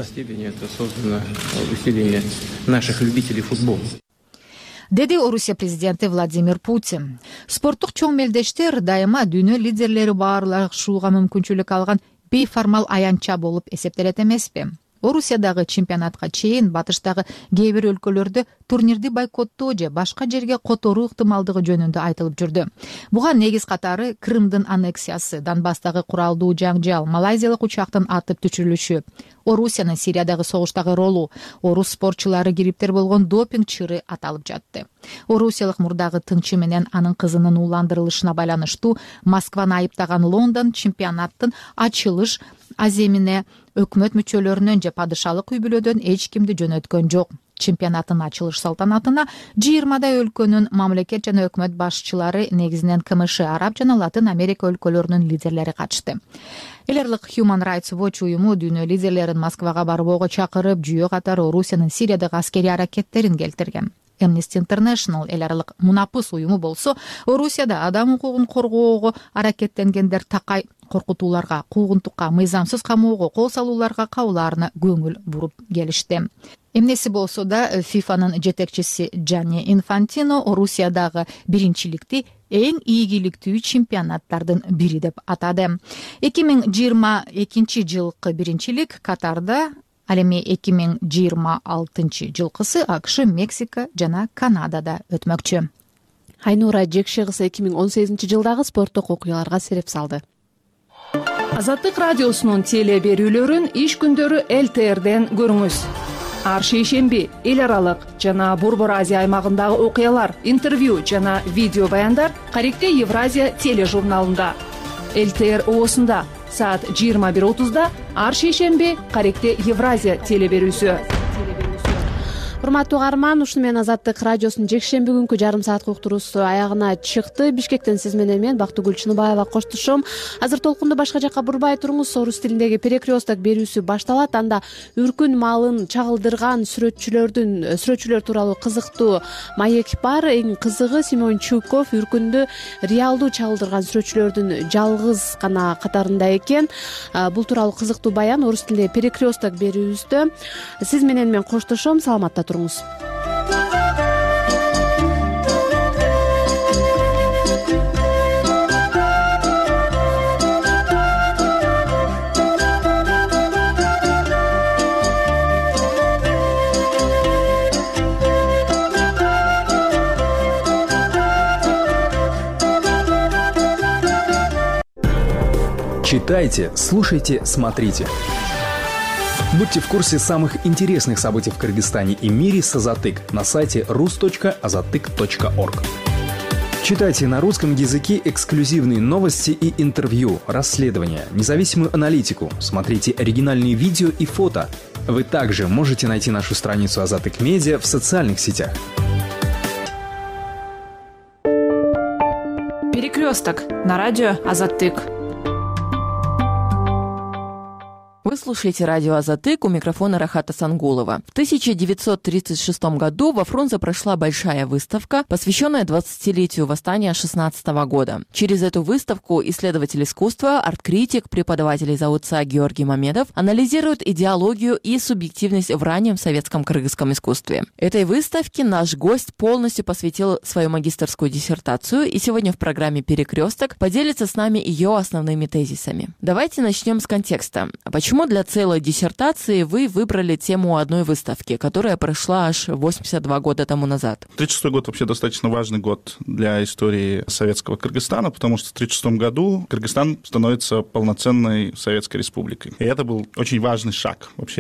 Деди Орусия президенти Владимир Путин. Спорттук чоң мелдештер дайыма дүйнө лидерлери баарлашууга мүмкүнчүлүк алган бейформал аянтча болуп эсептелет эмеспи? Орусиядагы чемпионатка чейин батыштагы кээ бир өлкөлөрдө турнирди бойкоттоо же башка жерге которуу ыктымалдыгы жөнүндө айтылып жүрдү. Буга негиз катары Крымдын аннексиясы, Донбасстагы куралдуу жаңжал, малайзиялык учактын атып түшүрүлүшү, Орусиянын Сириядагы согуштагы ролу, орус спортчулары кириптер болгон допинг чыры аталып жатты. Орусиялык мурдагы тыңчы менен анын кызынын ууландырылышына байланыштуу Москваны айыптаган Лондон чемпионаттын ачылыш аземине өкмөт мүчөлөрүнөн же падышалык үй бүлөдөн эч кимди жөнөткөн жок. Чемпионаттын ачылыш салтанатына 20 өлкөнүн мамлекет жана өкмөт башчылары, негизинен КМШ, Араб жана Латын Америка өлкөлөрүнүн лидерлери катышты. Эл аралык Human Rights Watch уюму дүйнө лидерлерин Москвага барбоого чакырып, жүйө катары Орусиянын Сириядагы аскерий аракеттерин келтирген. Amnesty International эл аралык мунапыс уюму болсо, Орусияда адам укугун коргоого аракеттенгендер такай коркутууларга, куугунтукка, мыйзамсыз камоого, кол салууларга кабылаарына көңүл буруп келишти. Эмнеси болсо да ФИФАнын жетекчиси Джанни Инфантино Орусиядагы биринчиликти эң ийгиликтүү чемпионаттардын бири деп атады. 2022 жылкы биринчилик Катарда, ал эми 2026 жылкысы АКШ, Мексика жана Канадада өтмөкчү. Айнура Жекшегыс 2018 жылдагы спорттук окуяларга сереп салды. Азаттык радиосунун теле берүүлөрүн иш күндөрү ЛТРден көрүңүз. Ар шейшемби эл аралык жана Борбор Азия аймагындагы окуялар, интервью жана видео баяндар Каректе Евразия тележурналында. ЛТР оосунда саат 21:30 ар шейшемби Каректе Евразия теле берүүсү. урматтуу угарман, ушуну менен Азаттык радиосунун жекшемби күнкү жарым саатка уктуруусу аягына чыкты. Бишкектен сиз менен мен Бактыгүл Чыныбаева коштошом. Азыр толкунду башка жакка бурбай туруңуз. Орус тилиндеги перекресток берүүсү башталат. Анда үркүн малын чагылдырган сүрөтчүлөр тууралуу кызыктуу маек бар. Эң кызыгы Семен Чуйков үркүндү реалдуу чагылдырган сүрөтчүлөрдүн жалгыз гана катарында экен. Бул тууралуу кызыктуу баян орус тилинде перекресток берүүбүздө. Сиз менен мен коштошом. Саламатта туруңуз. Читайте, слушайте, смотрите. Будьте в курсе самых интересных событий в Кыргызстане и мире с Азатык на сайте rus.azatyk.org. Читайте на русском языке эксклюзивные новости и интервью, расследования, независимую аналитику, смотрите оригинальные видео и фото. Вы также можете найти нашу страницу Азатык Медиа в социальных сетях. Перекресток на радио Азатык. Вы слушаете радио Азатык, у микрофона Рахата Сангулова. В 1936 году во Фрунзе прошла большая выставка, посвященная 20-летию восстания 16 года. Через эту выставку исследователь искусства, арт-критик, преподаватель из АУЦА Георгий Мамедов анализирует идеологию и субъективность в раннем советском кыргызском искусстве. Этой выставке наш гость полностью посвятил свою магистерскую диссертацию, и сегодня в программе «Перекресток» поделится с нами ее основными тезисами. Давайте начнем с контекста. Почему для целой диссертации вы выбрали тему одной выставки, которая прошла аж 82 года тому назад? 1936 год вообще достаточно важный год для истории советского Кыргызстана, потому что в 1936 году Кыргызстан становится полноценной советской республикой. И это был очень важный шаг вообще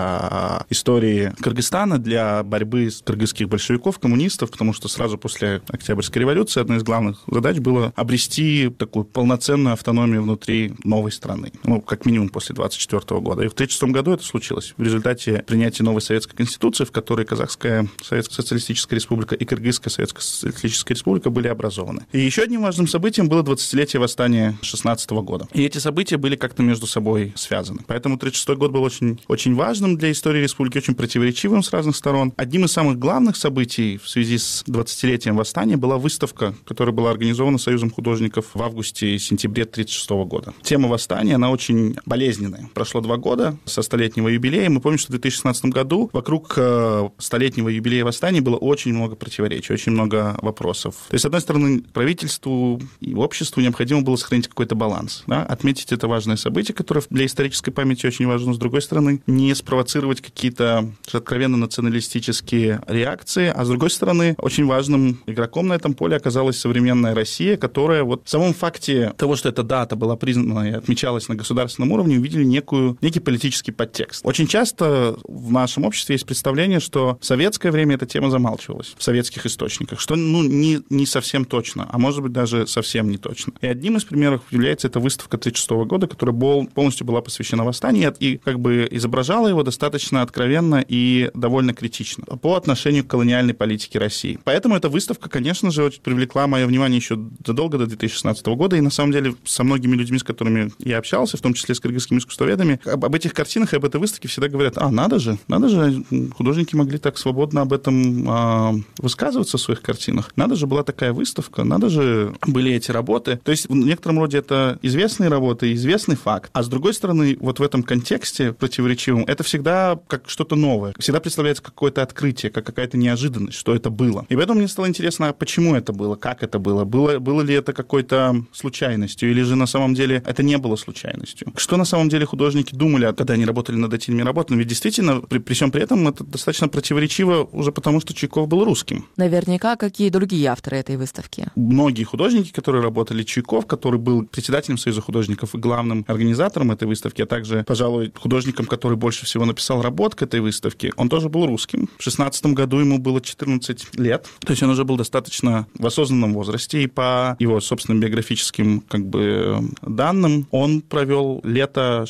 для истории Кыргызстана, для борьбы кыргызских большевиков, коммунистов, потому что сразу после Октябрьской революции одной из главных задач было обрести такую полноценную автономию внутри новой страны. Ну, как минимум после 1924 года. И в 1936 году это случилось. В результате принятия новой советской конституции, в которой Казахская Советская Социалистическая Республика и Кыргызская Советская Социалистическая Республика были образованы. И еще одним важным событием было 20-летие восстания 1916 года. И эти события были как-то между собой связаны. Поэтому 1936 год был очень, очень важным для истории республики, очень противоречивым с разных сторон. Одним из самых главных событий в связи с 20-летием восстания была выставка, которая была организована Союзом художников в августе-сентябре 1936 года. Тема восстания, она очень болезненная. Прошло 2 года со столетнего юбилея. Мы помним, что в 2016 году вокруг столетнего юбилея восстания было очень много противоречий, очень много вопросов. То есть, с одной стороны, правительству и обществу необходимо было сохранить какой-то баланс, да? Отметить это важное событие, которое для исторической памяти очень важно. С другой стороны, не спровоцировать какие-то откровенно националистические реакции, а с другой стороны, очень важным игроком на этом поле оказалась современная Россия, которая вот в самом факте того, что эта дата была признана и отмечалась на государственном уровне, увидели некий политический подтекст. Очень часто в нашем обществе есть представление, что в советское время эта тема замалчивалась в советских источниках, что не совсем точно, а может быть даже совсем не точно. И одним из примеров является эта выставка 1936 года, которая полностью была посвящена восстанию и как бы изображала его достаточно откровенно и довольно критично по отношению к колониальной политике России. Поэтому эта выставка, конечно же, очень привлекла мое внимание еще задолго до 2016 года, и на самом деле со многими людьми, с которыми я общался, в том числе с кыргызскими искусствоведами, об этих картинах и об этой выставке всегда говорят: надо же, художники могли так свободно об этом высказываться в своих картинах, надо же, была такая выставка, надо же, были эти работы. То есть в некотором роде это известные работы, известный факт, а с другой стороны, вот в этом контексте противоречивом, это всегда как что-то новое, всегда представляется какое-то открытие, как какая-то неожиданность, что это было. И поэтому мне стало интересно, почему это было, как это было, было ли это какой-то случайностью, или же на самом деле это не было случайностью. Что на самом деле художники думали, когда они работали над этими работами? Ведь действительно, при всем при этом, это достаточно противоречиво уже потому, что Чуйков был русским. Наверняка, какие другие авторы этой выставки? Многие художники, которые работали, Чуйков, который был председателем Союза художников и главным организатором этой выставки, а также, пожалуй, художником, который больше всего написал работ к этой выставке, он тоже был русским. В 16 году ему было 14 лет, то есть он уже был достаточно в осознанном возрасте, и по его собственным биографическим данным он провел лето 16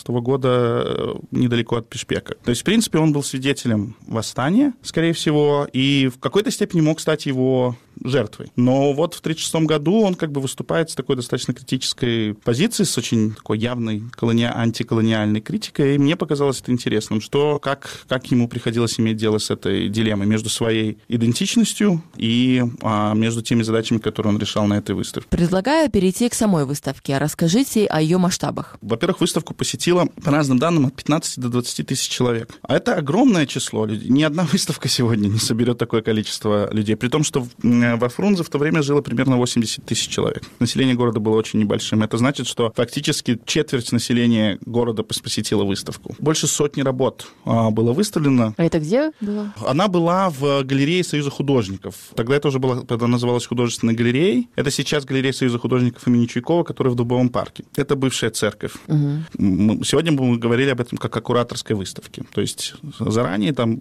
года недалеко от Пишпека. То есть, в принципе, он был свидетелем восстания, скорее всего, и в какой-то степени мог стать его жертвой. Но вот в 1936 году он как бы выступает с такой достаточно критической позицией, с очень такой явной антиколониальной критикой, и мне показалось это интересным, как ему приходилось иметь дело с этой дилеммой между своей идентичностью и между теми задачами, которые он решал на этой выставке. Предлагаю перейти к самой выставке. Расскажите о ее масштабах. Во-первых, выставку посетило, по разным данным, от 15 до 20 тысяч человек. А это огромное число людей. Ни одна выставка сегодня не соберет такое количество людей. При том, что во Фрунзе в то время жило примерно 80 тысяч человек. Население города было очень небольшим. Это значит, что фактически четверть населения города посетила выставку. Больше сотни работ было выставлено. А это где было? Она была в галерее Союза художников. Тогда это уже называлась художественной галереей. Это сейчас галерея Союза художников имени Чуйкова, которая в Дубовом парке. Это бывшая церковь. Угу. Сегодня мы говорили об этом как о кураторской выставке. То есть заранее, за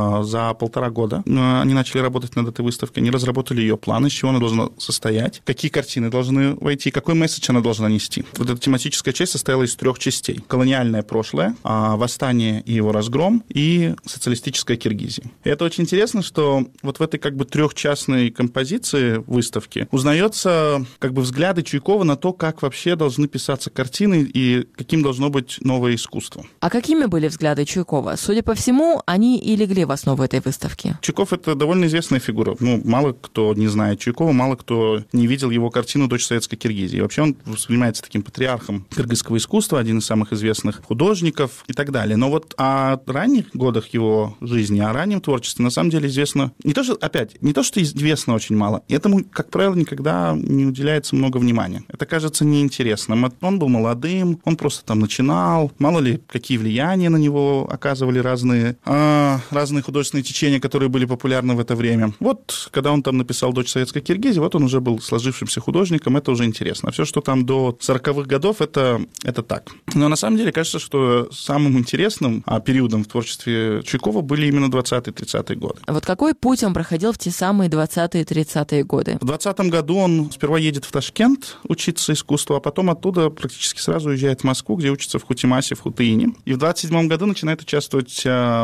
1,5 года они начали работать над этой выставкой, они разработали ее план, из чего она должна состоять, какие картины должны войти, какой месседж она должна нести. Вот эта тематическая часть состояла из 3 частей. Колониальное прошлое, восстание и его разгром, и социалистическая Киргизия. И это очень интересно, что вот в этой как бы 3-частной композиции выставки узнается как бы взгляды Чуйкова на то, как вообще должны писаться картины и каким должно быть новое искусство. А какими были взгляды Чуйкова? Судя по всему, они и легли в основу этой выставки. Чуйков — это довольно известная фигура. Мало кто не знает Чуйкова, мало кто не видел его картину «Дочь советской Киргизии». И вообще он воспринимается таким патриархом кыргызского искусства, один из самых известных художников и так далее. Но вот о ранних годах его жизни, о раннем творчестве на самом деле известно не то, что известно очень мало. Этому, как правило, никогда не уделяется много внимания. Это кажется неинтересным. Он был молодым, он просто там начинал. Мало ли, какие влияния на него оказывали разные художественные течения, которые были популярны в это время. Вот, когда он там написал «Дочь советской Киргизии», вот он уже был сложившимся художником, это уже интересно. А все, что там до 40-х годов, это так. Но на самом деле, кажется, что самым интересным периодом в творчестве Чуйкова были именно 20-30-е годы. А вот какой путь он проходил в те самые 20-30-е годы? В 20-м году он сперва едет в Ташкент учиться искусству, а потом оттуда практически сразу уезжает в Москву, где учится в Хутимасе, в Хутыине. И в 27-м году начинает участвовать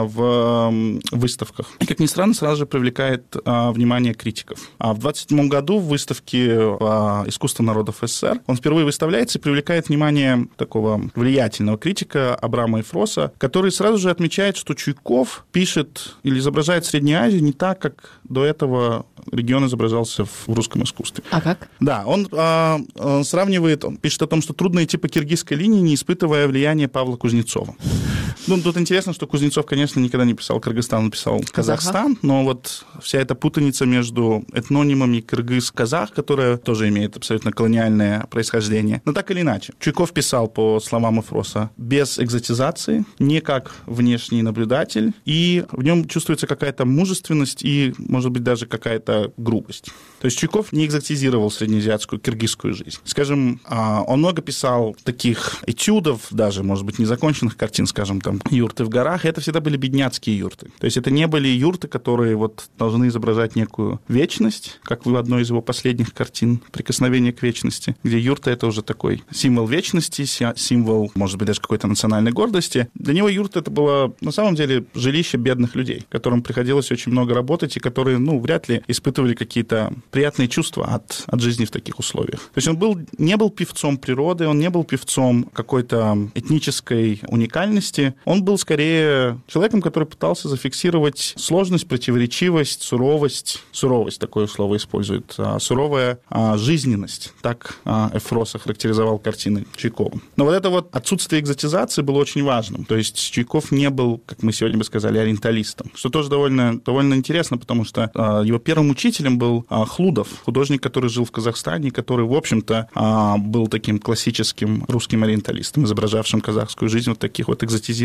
в выставках. И, как ни странно, сразу же привлекает внимание критиков. А в 27-м году в выставке «Искусство народов СССР» он впервые выставляется и привлекает внимание такого влиятельного критика Абрама Эфроса, который сразу же отмечает, что Чуйков пишет или изображает Среднюю Азию не так, как до этого регион изображался в русском искусстве. А как? Да, он сравнивает, он пишет о том, что трудно идти по киргизской линии, не испытывая влияния Павла Кузнецова. Тут интересно, что Кузнецов, конечно, никогда не писал Кыргызстан, он писал Казахстан, но вот вся эта путаница между этнонимами кыргыз-казах, которая тоже имеет абсолютно колониальное происхождение. Но так или иначе, Чуйков писал, по словам Эфроса, без экзотизации, не как внешний наблюдатель, и в нем чувствуется какая-то мужественность и, может быть, даже какая-то грубость. То есть Чуйков не экзотизировал среднеазиатскую киргизскую жизнь. Скажем, он много писал таких этюдов, даже, может быть, незаконченных картин, скажем, там, юрты в горах, и это всегда были бедняцкие юрты. То есть это не были юрты, которые вот должны изображать некую вечность, как в одной из его последних картин «Прикосновение к вечности», где юрта — это уже такой символ вечности, символ, может быть, даже какой-то национальной гордости. Для него юрта — это было, на самом деле, жилище бедных людей, которым приходилось очень много работать, и которые, вряд ли испытывали какие-то приятные чувства от жизни в таких условиях. То есть он не был певцом природы, он не был певцом какой-то этнической уникальности, он был скорее человеком, который пытался зафиксировать сложность, противоречивость, суровость, такое слово использует, суровая жизненность, так Эфрос охарактеризовал картины Чуйкова. Но вот это вот отсутствие экзотизации было очень важным, то есть Чуйков не был, как мы сегодня бы сказали, ориенталистом, что тоже довольно интересно, потому что его первым учителем был Хлудов, художник, который жил в Казахстане, который, в общем-то, был таким классическим русским ориенталистом, изображавшим казахскую жизнь в таких вот экзотизированных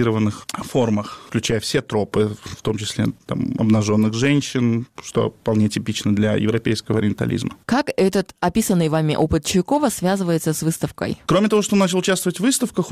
сексуализированных формах, включая все тропы, в том числе там, обнаженных женщин, что вполне типично для европейского ориентализма. Как этот описанный вами опыт Чуйкова связывается с выставкой? Кроме того, что он начал участвовать в выставках,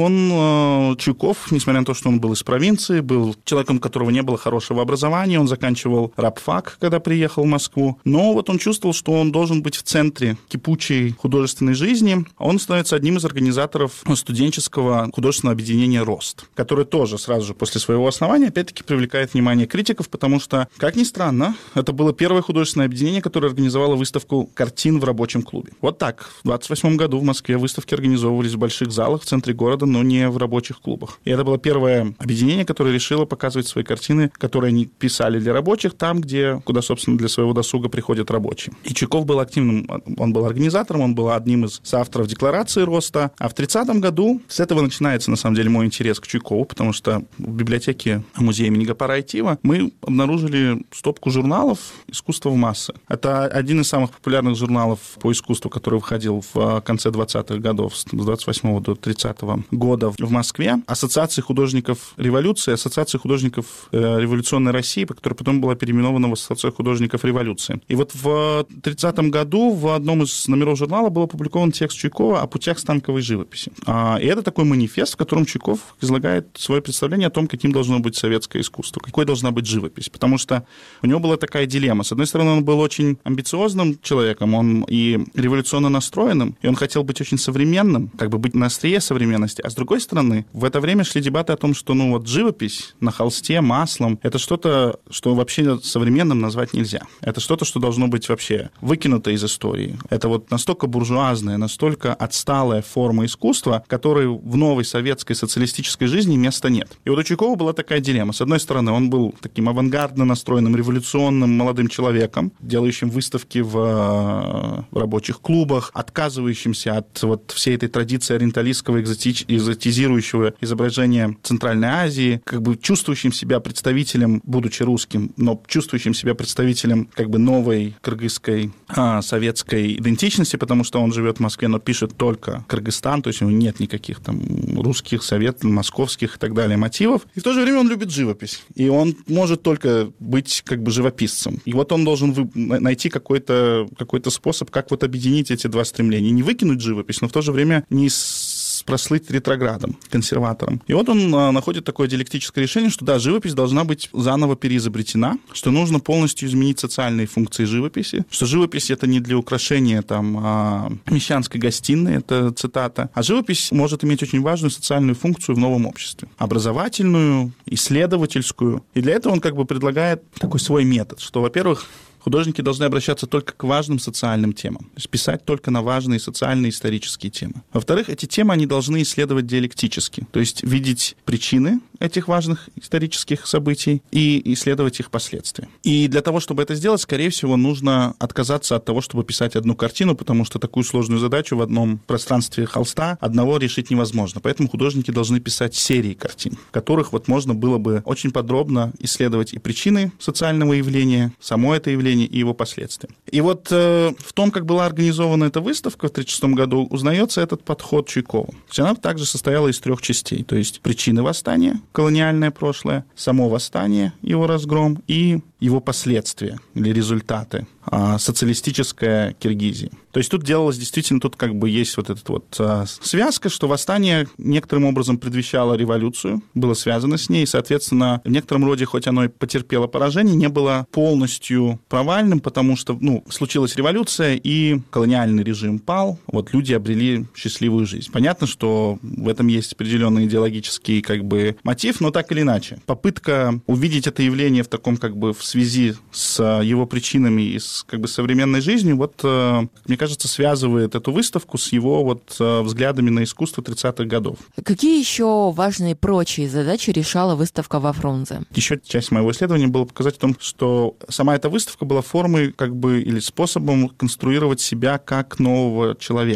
Чуйков, несмотря на то, что он был из провинции, был человеком, у которого не было хорошего образования, он заканчивал рабфак, когда приехал в Москву, но вот он чувствовал, что он должен быть в центре кипучей художественной жизни. Он становится одним из организаторов студенческого художественного объединения «Рост», которое тоже сразу же после своего основания опять-таки привлекает внимание критиков, потому что, как ни странно, это было первое художественное объединение, которое организовало выставку картин в рабочем клубе. Вот так. В 1928 году в Москве выставки организовывались в больших залах в центре города, но не в рабочих клубах. И это было первое объединение, которое решило показывать свои картины, которые они писали для рабочих, там, куда, собственно, для своего досуга приходят рабочие. И Чуйков был активным, он был организатором, он был одним из соавторов декларации роста. А в 30-м году с этого начинается, на самом деле, мой интерес к Чуйкову, потому что в библиотеке музея имени Гапара Айтиева мы обнаружили стопку журналов «Искусство в массы». Это один из самых популярных журналов по искусству, который выходил в конце 20-х годов, с 28 до 30-го года в Москве. Ассоциации художников революции, Ассоциации художников революционной России, которая потом была переименована в Ассоциацию художников революции. И вот в 30-м году в одном из номеров журнала был опубликован текст Чуйкова о путях станковой живописи. И это такой манифест, в котором Чуйков излагает свое представление о том, каким должно быть советское искусство, какой должна быть живопись. Потому что у него была такая дилемма. С одной стороны, он был очень амбициозным человеком, он и революционно настроенным, и он хотел быть очень современным, как бы быть на острие современности. А с другой стороны, в это время шли дебаты о том, что живопись на холсте, маслом, это что-то, что вообще современным назвать нельзя. Это что-то, что должно быть вообще выкинуто из истории. Это вот настолько буржуазная, настолько отсталая форма искусства, которой в новой советской социалистической жизни места нет. И вот у Чуйкова была такая дилемма. С одной стороны, он был таким авангардно настроенным, революционным молодым человеком, делающим выставки в рабочих клубах, отказывающимся от вот всей этой традиции ориенталистского экзотизирующего изображения Центральной Азии, как бы чувствующим себя представителем, будучи русским, но чувствующим себя представителем как бы новой кыргызской советской идентичности, потому что он живет в Москве, но пишет только Кыргызстан, то есть у него нет никаких там русских, московских и так далее мотивов. И в то же время он любит живопись. И он может только быть как бы живописцем. И вот он должен найти какой-то способ, как вот объединить эти два стремления. Не выкинуть живопись, но в то же время не прослыть ретроградом, консерватором. И вот он находит такое диалектическое решение, что да, живопись должна быть заново переизобретена, что нужно полностью изменить социальные функции живописи, что живопись — это не для украшения мещанской гостиной, это цитата, а живопись может иметь очень важную социальную функцию в новом обществе. Образовательную, исследовательскую. И для этого он как бы предлагает такой свой метод, что, во-первых, художники должны обращаться только к важным социальным темам, то есть писать только на важные социальные исторические темы. Во-вторых, эти темы они должны исследовать диалектически, то есть видеть причины этих важных исторических событий и исследовать их последствия. И для того, чтобы это сделать, скорее всего, нужно отказаться от того, чтобы писать одну картину, потому что такую сложную задачу в одном пространстве холста одного решить невозможно. Поэтому художники должны писать серии картин, в которых вот можно было бы очень подробно исследовать и причины социального явления, само это явление, и его последствия. И вот в том, как была организована эта выставка в 1936 году, узнается этот подход Чуйкова. Она также состояла из 3 частей, то есть причины восстания, колониальное прошлое, само восстание, его разгром и его последствия или результаты, социалистическая Киргизия. То есть тут делалось действительно, тут как бы есть вот эта вот связка, что восстание некоторым образом предвещало революцию, было связано с ней, и, соответственно, в некотором роде, хоть оно и потерпело поражение, не было полностью провальным, потому что, случилась революция, и колониальный режим пал, вот люди обрели счастливую жизнь. Понятно, что в этом есть определенный идеологический как бы мотив, но так или иначе. Попытка увидеть это явление в таком как бы в связи с его причинами и с как бы современной жизнью, вот, мне кажется, связывает эту выставку с его вот взглядами на искусство 30-х годов. Какие еще важные прочие задачи решала выставка во Фрунзе? Еще часть моего исследования была показать о том, что сама эта выставка была формой как бы или способом конструировать себя как нового человека.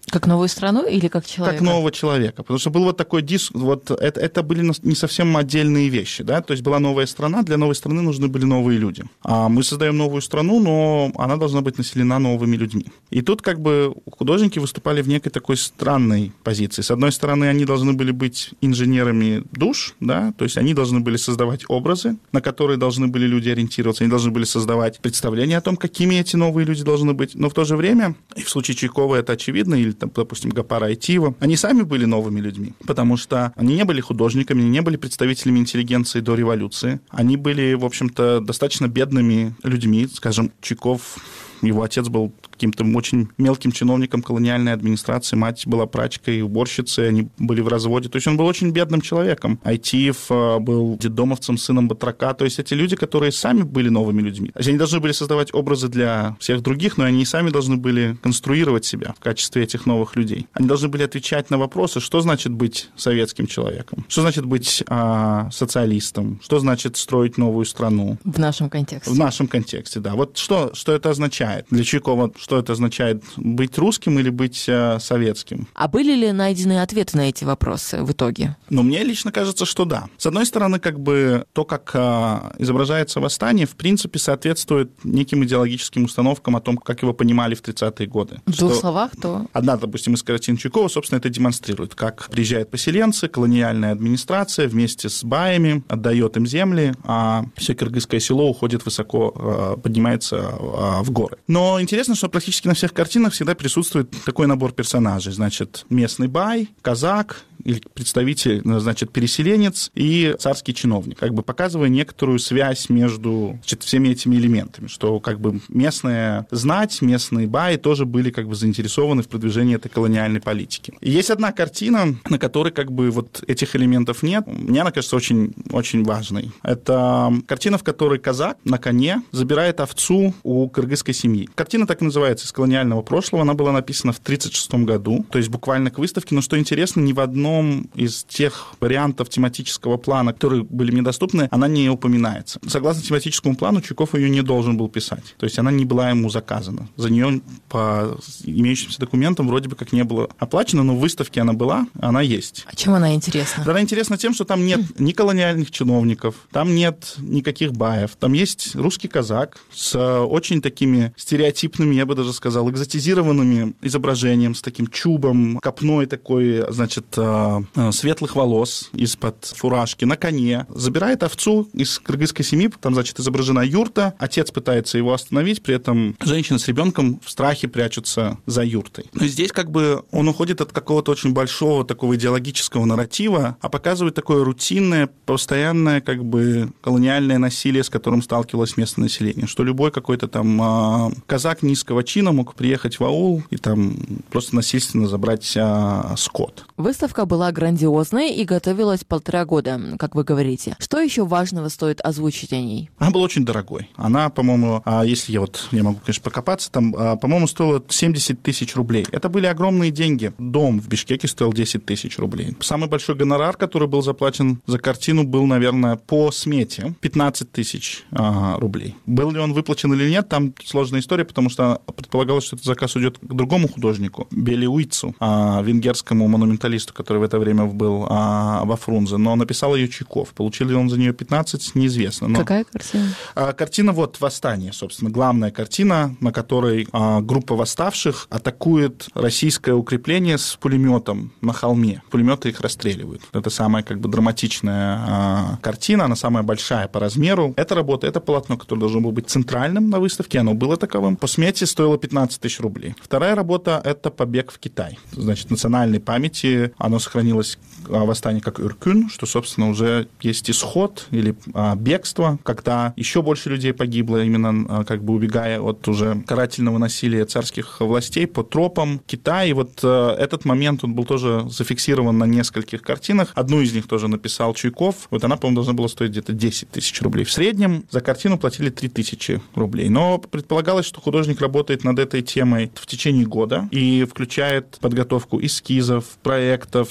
Как новую страну или как человека? Как нового человека. Потому что был вот такой вот это были не совсем отдельные вещи, да, то есть была новая страна, для новой страны нужны были новые люди. А мы создаем новую страну, но она должна быть населена новыми людьми. И тут как бы художники выступали в некой такой странной позиции. С одной стороны, они должны были быть инженерами душ, да, то есть они должны были создавать образы, на которые должны были люди ориентироваться, они должны были создавать представления о том, какими эти новые люди должны быть. Но в то же время, и в случае Чайкова это очевидно, или, там, допустим, Гапара Айтиева, они сами были новыми людьми, потому что они не были художниками, они не были представителями интеллигенции до революции. Они были, в общем-то, достаточно бедными людьми. Скажем, Чайков, его отец был каким-то очень мелким чиновником колониальной администрации, мать была прачкой, уборщицей, они были в разводе. То есть он был очень бедным человеком. Айтиев был детдомовцем, сыном батрака. То есть эти люди, которые сами были новыми людьми. То есть они должны были создавать образы для всех других, но они и сами должны были конструировать себя в качестве этих новых людей. Они должны были отвечать на вопросы, что значит быть советским человеком, что значит быть социалистом, что значит строить новую страну. В нашем контексте. В нашем контексте, да. Вот что это означает? Для Чайкова что это означает? Быть русским или быть советским? А были ли найдены ответы на эти вопросы в итоге? Ну, мне лично кажется, что да. С одной стороны, как бы то, как изображается восстание, в принципе, соответствует неким идеологическим установкам о том, как его понимали в 30-е годы. В двух словах, то... Одна, допустим, из картин Чайкова, собственно, это демонстрирует, как приезжают поселенцы, колониальная администрация вместе с баями отдает им земли, а все кыргызское село уходит высоко, поднимается в горы. Но интересно, что практически на всех картинах всегда присутствует такой набор персонажей. Значит, местный бай, казак, или представитель, значит, переселенец и царский чиновник, как бы показывая некоторую связь между, значит, всеми этими элементами, что как бы местная знать, местные баи тоже были как бы заинтересованы в продвижении этой колониальной политики. И есть одна картина, на которой как бы вот этих элементов нет. Мне она кажется очень, очень важной. Это картина, в которой казак на коне забирает овцу у кыргызской семьи. Картина так и называется, «Из колониального прошлого». Она была написана в 1936 году, то есть буквально к выставке, но что интересно, ни в одном из тех вариантов тематического плана, которые были мне доступны, она не упоминается. Согласно тематическому плану, Чайков ее не должен был писать. То есть она не была ему заказана. За нее по имеющимся документам вроде бы как не было оплачено, но в выставке она была, она есть. А чем она интересна? Она интересна тем, что там нет ни колониальных чиновников, там нет никаких баев, там есть русский казак с очень такими стереотипными, я бы даже сказал, экзотизированными изображением, с таким чубом, копной такой, значит, светлых волос из-под фуражки, на коне, забирает овцу из кыргызской семьи, там, значит, изображена юрта, отец пытается его остановить, при этом женщина с ребенком в страхе прячутся за юртой. Но здесь как бы он уходит от какого-то очень большого такого идеологического нарратива, а показывает такое рутинное, постоянное как бы колониальное насилие, с которым сталкивалось местное население, что любой какой-то там казак низкого чина мог приехать в аул и там просто насильственно забрать скот. Выставка была грандиозной и готовилась 1,5 года, как вы говорите. Что еще важного стоит озвучить о ней? Она была очень дорогой. Она, по-моему, если я могу, конечно, покопаться, там, по-моему, стоила 70 тысяч рублей. Это были огромные деньги. Дом в Бишкеке стоил 10 тысяч рублей. Самый большой гонорар, который был заплачен за картину, был, наверное, по смете 15 тысяч рублей. Был ли он выплачен или нет, там сложная история, потому что предполагалось, что этот заказ уйдет к другому художнику, Бели Уицу, венгерскому монументалисту, который в это время был во Фрунзе, но написал ее Чайков. Получил ли он за нее 15, неизвестно. Но... Какая картина? Картина вот «Восстание», собственно, главная картина, на которой группа восставших атакует российское укрепление с пулеметом на холме. Пулеметы их расстреливают. Это самая как бы драматичная картина, она самая большая по размеру. Эта работа, это полотно, которое должно было быть центральным на выставке, оно было таковым. По смете стоило 15 тысяч рублей. Вторая работа – это «Побег в Китай». Значит, национальной памяти оно сохранилось, восстание, как Үркүн, что, собственно, уже есть исход или бегство, когда еще больше людей погибло, именно как бы убегая от уже карательного насилия царских властей по тропам Китая. И вот этот момент, он был тоже зафиксирован на нескольких картинах. Одну из них тоже написал Чайков. Вот она, по-моему, должна была стоить где-то 10 тысяч рублей. В среднем за картину платили 3 тысячи рублей. Но предполагалось, что художник работает над этой темой в течение года и включает подготовку эскизов, проектов,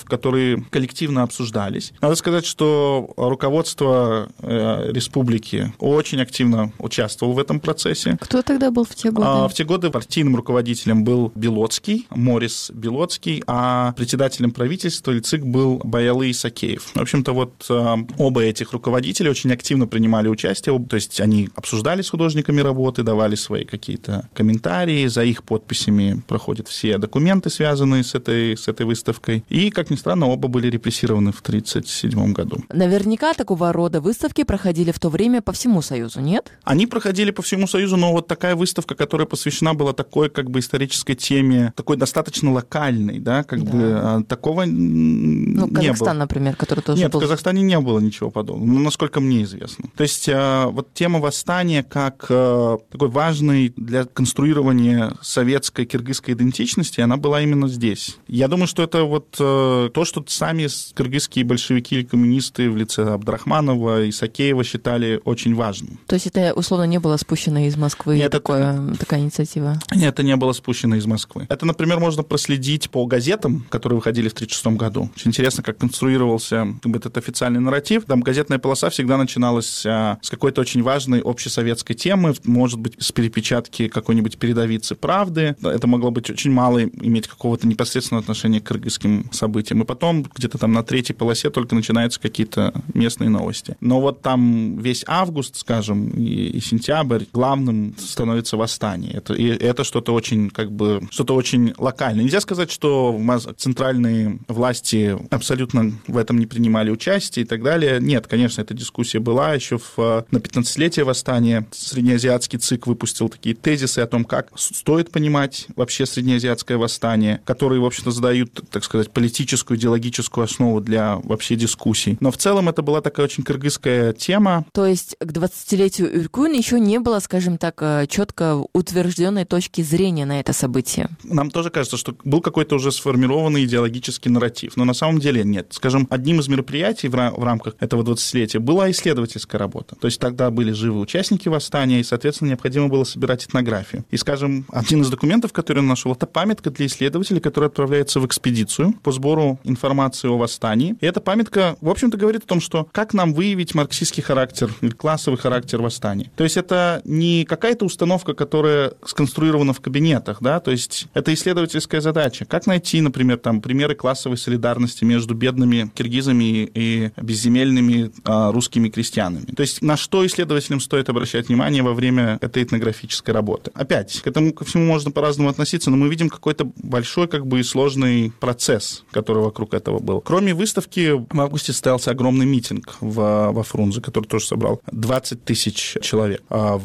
которые коллективно обсуждались. Надо сказать, что руководство республики очень активно участвовало в этом процессе. Кто тогда был в те годы? В те годы партийным руководителем был Белоцкий, Морис Белоцкий, а председателем правительства или ЦИК был Баялы Исакеев. В общем-то, вот оба этих руководителя очень активно принимали участие, то есть они обсуждали с художниками работы, давали свои какие-то комментарии, за их подписями проходят все документы, связанные с этой выставкой. И, как ни странно, оба были репрессированы в 1937 году. Наверняка такого рода выставки проходили в то время по всему Союзу, нет? Они проходили по всему Союзу, но вот такая выставка, которая посвящена была такой как бы исторической теме, такой достаточно локальной, да, как бы такого не было. Казахстан, например, который тоже Нет, был... в Казахстане не было ничего подобного, насколько мне известно. То есть вот тема восстания как такой важный для конструирования советской киргизской идентичности, она была именно здесь. Я думаю, что это вот то, что сами кыргызские большевики или коммунисты в лице Абдрахманова, Исакеева считали очень важным. То есть это, условно, не было спущено из Москвы, Нет, такая инициатива? Нет, это не было спущено из Москвы. Это, например, можно проследить по газетам, которые выходили в 1936 году. Очень интересно, как конструировался этот официальный нарратив. Там газетная полоса всегда начиналась с какой-то очень важной общесоветской темы, может быть, с перепечатки какой-нибудь передовицы «Правды». Это могло быть очень мало иметь какого-то непосредственного отношения к кыргызским событиям. И потом где-то там на третьей полосе только начинаются какие-то местные новости. Но вот там весь август, скажем, и сентябрь главным становится восстание. Это что-то очень, что-то очень локальное. Нельзя сказать, что центральные власти абсолютно в этом не принимали участие и так далее. Нет, конечно, эта дискуссия была еще на 15-летие восстания. Среднеазиатский ЦИК выпустил такие тезисы о том, как стоит понимать вообще среднеазиатское восстание, которые, в общем-то, задают, так сказать, политическую, идеологическую основу для вообще дискуссий. Но в целом это была такая очень кыргызская тема. То есть к 20-летию Юркун еще не было, скажем так, четко утвержденной точки зрения на это событие? Нам тоже кажется, что был какой-то уже сформированный идеологический нарратив, но на самом деле нет. Скажем, одним из мероприятий в рамках этого 20-летия была исследовательская работа. То есть тогда были живы участники восстания, и, соответственно, необходимо было собирать этнографию. И, скажем, один из документов, который он нашел, это памятка для исследователей, которая отправляется в экспедицию по сбору информации о восстании. И эта памятка, в общем-то, говорит о том, что как нам выявить марксистский характер или классовый характер восстания. То есть это не какая-то установка, которая сконструирована в кабинетах, да, то есть это исследовательская задача. Как найти, например, там примеры классовой солидарности между бедными киргизами и безземельными русскими крестьянами. То есть на что исследователям стоит обращать внимание во время этой этнографической работы. Опять, к этому ко всему можно по-разному относиться, но мы видим какой-то большой и сложный процесс, который вокруг этого был. Кроме выставки, в августе состоялся огромный митинг во Фрунзе, который тоже собрал 20 тысяч человек.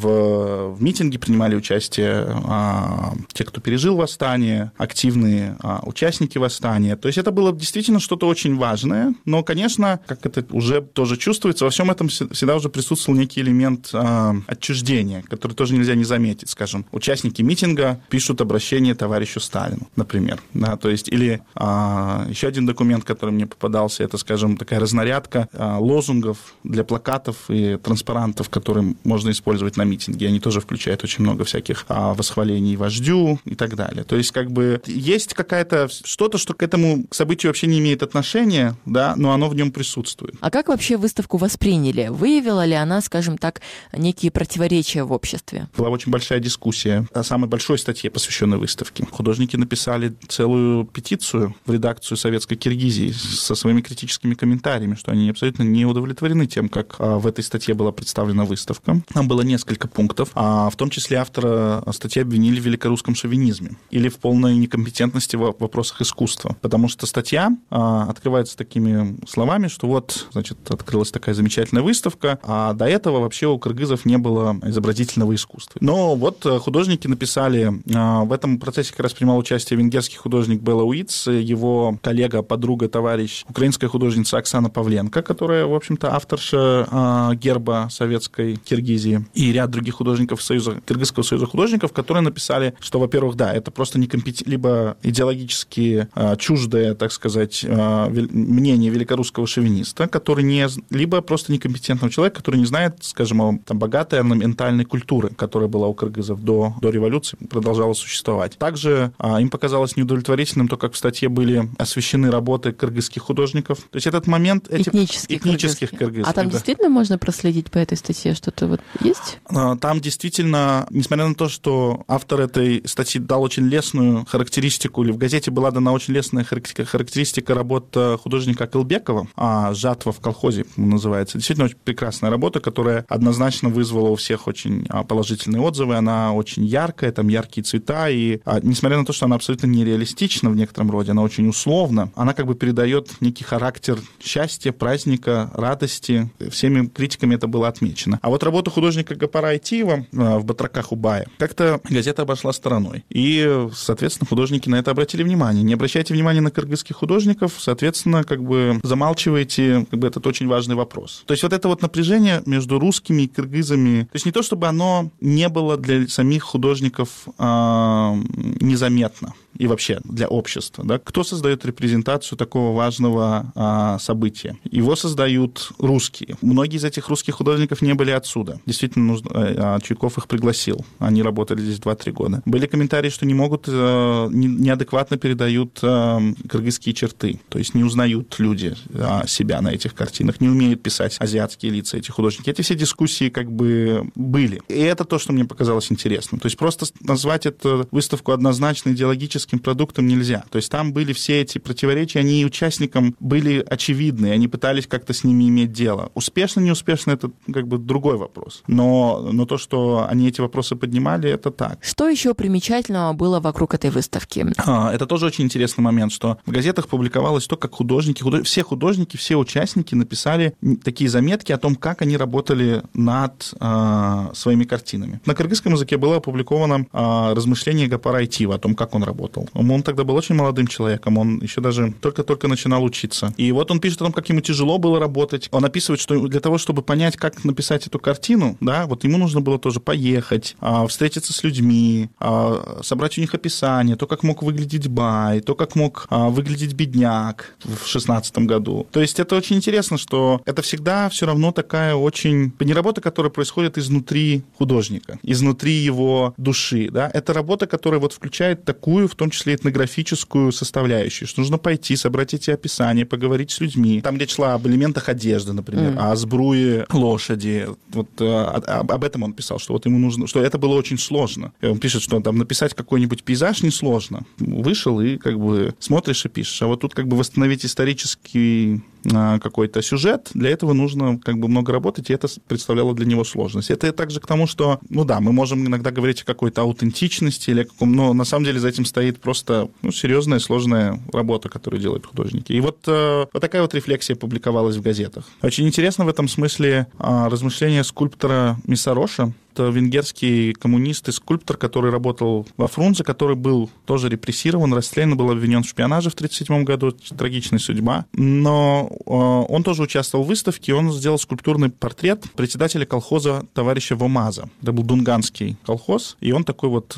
В митинге принимали участие те, кто пережил восстание, активные участники восстания. То есть это было действительно что-то очень важное, но, конечно, как это уже тоже чувствуется, во всем этом всегда уже присутствовал некий элемент отчуждения, который тоже нельзя не заметить. Скажем, участники митинга пишут обращение товарищу Сталину, например. Да, то есть, или еще один документ, который мне попадался, это, скажем, такая разнарядка лозунгов для плакатов и транспарантов, которые можно использовать на митинге. Они тоже включают очень много всяких восхвалений вождю и так далее. То есть, есть какая-то что-то, что к этому событию вообще не имеет отношения, да, но оно в нем присутствует. А как вообще выставку восприняли? Выявила ли она, скажем так, некие противоречия в обществе? Была очень большая дискуссия о самой большой статье, посвященной выставке. Художники написали целую петицию в редакцию Советской Киргизии со своими критическими комментариями, что они абсолютно не удовлетворены тем, как в этой статье была представлена выставка. Там было несколько пунктов, в том числе автора статьи обвинили в великорусском шовинизме или в полной некомпетентности в вопросах искусства, потому что статья открывается такими словами, что вот, значит, открылась такая замечательная выставка, а до этого вообще у кыргызов не было изобразительного искусства. Но вот художники написали, в этом процессе как раз принимал участие венгерский художник Бела Уиц, его коллега, подруга, товарищ, украинская художница Оксана Павленко, которая, в общем-то, авторша герба советской Киргизии, и ряд других художников Кыргызского союза художников, которые написали, что, во-первых, да, это просто либо идеологически чуждое, так сказать, мнение великорусского шовиниста, который либо просто некомпетентного человека, который не знает, скажем, о богатой орнаментальной культуры, которая была у кыргызов до революции, продолжала существовать. Также им показалось неудовлетворительным то, как в статье были освещены посвящены работе кыргызских художников. То есть этот момент этнических кыргызских. А там действительно можно проследить по этой статье что-то вот есть? Там действительно, несмотря на то, что автор этой статьи дал очень лестную характеристику, или в газете была дана очень лестная характеристика работ художника Акылбекова, «Жатва в колхозе» называется. Действительно очень прекрасная работа, которая однозначно вызвала у всех очень положительные отзывы. Она очень яркая, там яркие цвета, и несмотря на то, что она абсолютно нереалистична в некотором роде, она очень условна, она как бы передает некий характер счастья, праздника, радости. Всеми критиками это было отмечено. А вот работу художника Гапара Айтиева в «Батраках Убая» как-то газета обошла стороной. И, соответственно, художники на это обратили внимание. Не обращайте внимания на кыргызских художников, соответственно, как бы замалчиваете как бы этот очень важный вопрос. То есть вот это вот напряжение между русскими и кыргызами, то есть не то, чтобы оно не было для самих художников незаметно и вообще для общества. Да? Кто создает репрезентацию такого важного события? Его создают русские. Многие из этих русских художников не были отсюда. Действительно, Чуйков их пригласил. Они работали здесь 2-3 года. Были комментарии, что не могут, неадекватно передают кыргызские черты. То есть не узнают люди себя на этих картинах, не умеют писать азиатские лица эти художники. Эти все дискуссии как бы были. И это то, что мне показалось интересным. То есть просто назвать эту выставку однозначно идеологическим продуктом нельзя. То есть там были все эти противоречия, они участникам были очевидны, они пытались как-то с ними иметь дело. Успешно, неуспешно, это как бы другой вопрос. Но то, что они эти вопросы поднимали, это так. Что еще примечательного было вокруг этой выставки? Это тоже очень интересный момент, что в газетах публиковалось то, как все художники, все участники написали такие заметки о том, как они работали над своими картинами. На кыргызском языке было опубликовано размышление Гапара Айтиева о том, как он работал. Он тогда был очень молодым человеком, он еще даже только-только начинал учиться. И вот он пишет о том, как ему тяжело было работать. Он описывает, что для того, чтобы понять, как написать эту картину, да, вот ему нужно было тоже поехать, встретиться с людьми, собрать у них описание, то, как мог выглядеть бай, то, как мог выглядеть бедняк в 16-м году. То есть это очень интересно, что это всегда все равно такая очень... не работа, которая происходит изнутри художника, изнутри его души, да, это работа, которая вот включает такую, в том числе этнографическую составляющую, что нужно пойти, собрать эти описания, поговорить с людьми. Там речь шла об элементах одежды, например, о сбруе лошади. Вот об этом он писал, что вот ему нужно, что это было очень сложно. И он пишет, что там написать какой-нибудь пейзаж несложно. Вышел и как бы смотришь и пишешь. А вот тут как бы восстановить исторический какой-то сюжет, для этого нужно как бы много работать, и это представляло для него сложность. Это также к тому, что, ну да, мы можем иногда говорить о какой-то аутентичности или о каком, но на самом деле за этим стоит просто серьезная, сложная работа, которую делают художники. И вот такая вот рефлексия публиковалась в газетах. Очень интересно в этом смысле размышления скульптора Мисароша. Это венгерский коммунист и скульптор, который работал во Фрунзе, который был тоже репрессирован, расстрелян, был обвинен в шпионаже в 1937 году, трагичная судьба. Но он тоже участвовал в выставке, он сделал скульптурный портрет председателя колхоза товарища Вомаза. Это был Дунганский колхоз, и он такой вот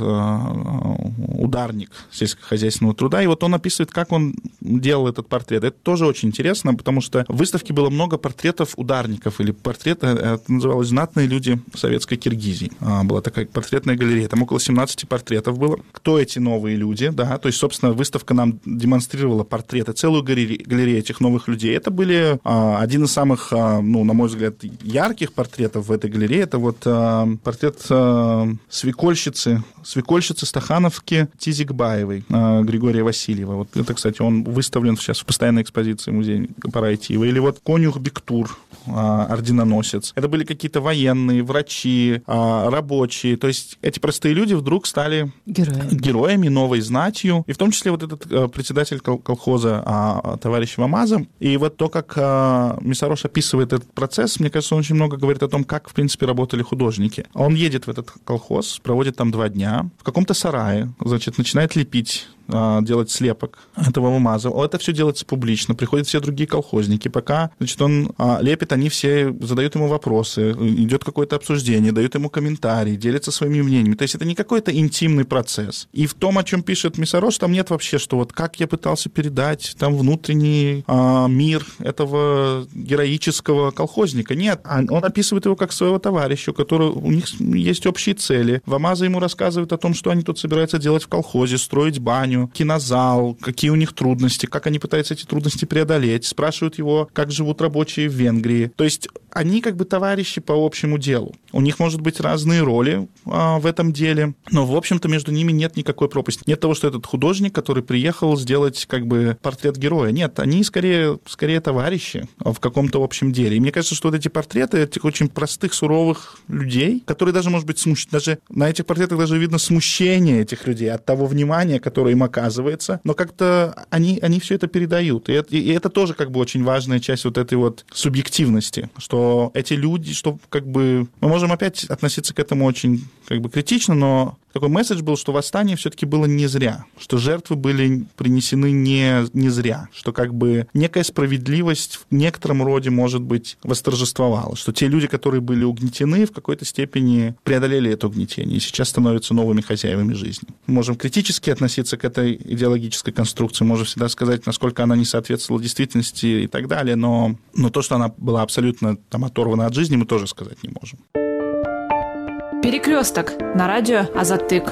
ударник сельскохозяйственного труда. И вот он описывает, как он делал этот портрет. Это тоже очень интересно, потому что в выставке было много портретов ударников, или портреты, это называлось «Знатные люди советской Киргизии». Была такая портретная галерея, там около 17 портретов было. Кто эти новые люди, да, то есть, собственно, выставка нам демонстрировала портреты, целую галерею этих новых людей. Это были один из самых, ну, на мой взгляд, ярких портретов в этой галерее, это вот портрет свекольщицы Стахановки Тизикбаевой, Григория Васильева. Вот это, кстати, он выставлен сейчас в постоянной экспозиции музея Гапара Айтиева. Или вот конюх Бектур, орденоносец. Это были какие-то военные, врачи, рабочие. То есть эти простые люди вдруг стали героями, новой знатью. И в том числе вот этот председатель колхоза товарищ Вомаза. И вот то, как Мисарош описывает этот процесс, мне кажется, он очень много говорит о том, как, в принципе, работали художники. Он едет в этот колхоз, проводит там 2 дня, в каком-то сарае, значит, начинает лепить, делать слепок этого Вомаза. Это все делается публично. Приходят все другие колхозники. Пока, значит, он лепит, они все задают ему вопросы, идет какое-то обсуждение, дают ему комментарии, делятся своими мнениями. То есть это не какой-то интимный процесс. И в том, о чем пишет Мисарош, там нет вообще, что вот как я пытался передать там внутренний мир этого героического колхозника. Нет, он описывает его как своего товарища, у которого у них есть общие цели. Вомаза ему рассказывает о том, что они тут собираются делать в колхозе, строить баню, деревню, кинозал, какие у них трудности, как они пытаются эти трудности преодолеть, спрашивают его, как живут рабочие в Венгрии. То есть они как бы товарищи по общему делу. У них, может быть, разные роли в этом деле, но, в общем-то, между ними нет никакой пропасти. Нет того, что этот художник, который приехал сделать как бы портрет героя. Нет, они скорее товарищи в каком-то общем деле. И мне кажется, что вот эти портреты этих очень простых, суровых людей, которые даже, может быть, даже на этих портретах даже видно смущение этих людей от того внимания, которое им оказывается, но как-то они все это передают. И это тоже как бы очень важная часть вот этой вот субъективности, что эти люди, что как бы мы можем опять относиться к этому очень как бы критично, но такой месседж был, что восстание все-таки было не зря, что жертвы были принесены не зря, что как бы некая справедливость в некотором роде, может быть, восторжествовала, что те люди, которые были угнетены, в какой-то степени преодолели это угнетение и сейчас становятся новыми хозяевами жизни. Мы можем критически относиться к этой идеологической конструкции, можем всегда сказать, насколько она не соответствовала действительности и так далее, но то, что она была абсолютно там оторвана от жизни, мы тоже сказать не можем. Перекресток на радио Азаттык.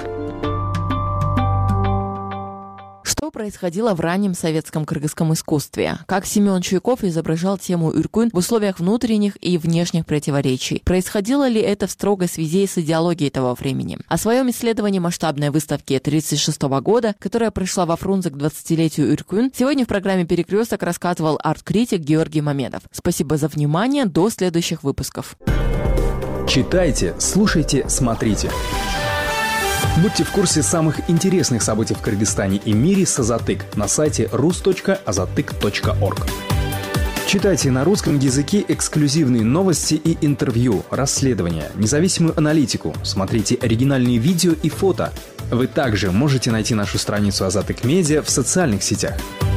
Что происходило в раннем советском кыргызском искусстве? Как Семен Чуйков изображал тему Үркүн в условиях внутренних и внешних противоречий? Происходило ли это в строгой связи с идеологией того времени? О своем исследовании масштабной выставки 1936 года, которая прошла во Фрунзе к 20-летию Үркүн, сегодня в программе «Перекресток» рассказывал арт-критик Георгий Мамедов. Спасибо за внимание. До следующих выпусков. Читайте, слушайте, смотрите. Будьте в курсе самых интересных событий в Кыргызстане и мире с Азаттык на сайте rus.azatyk.org. Читайте на русском языке эксклюзивные новости и интервью, расследования, независимую аналитику, смотрите оригинальные видео и фото. Вы также можете найти нашу страницу Азаттык Медиа в социальных сетях.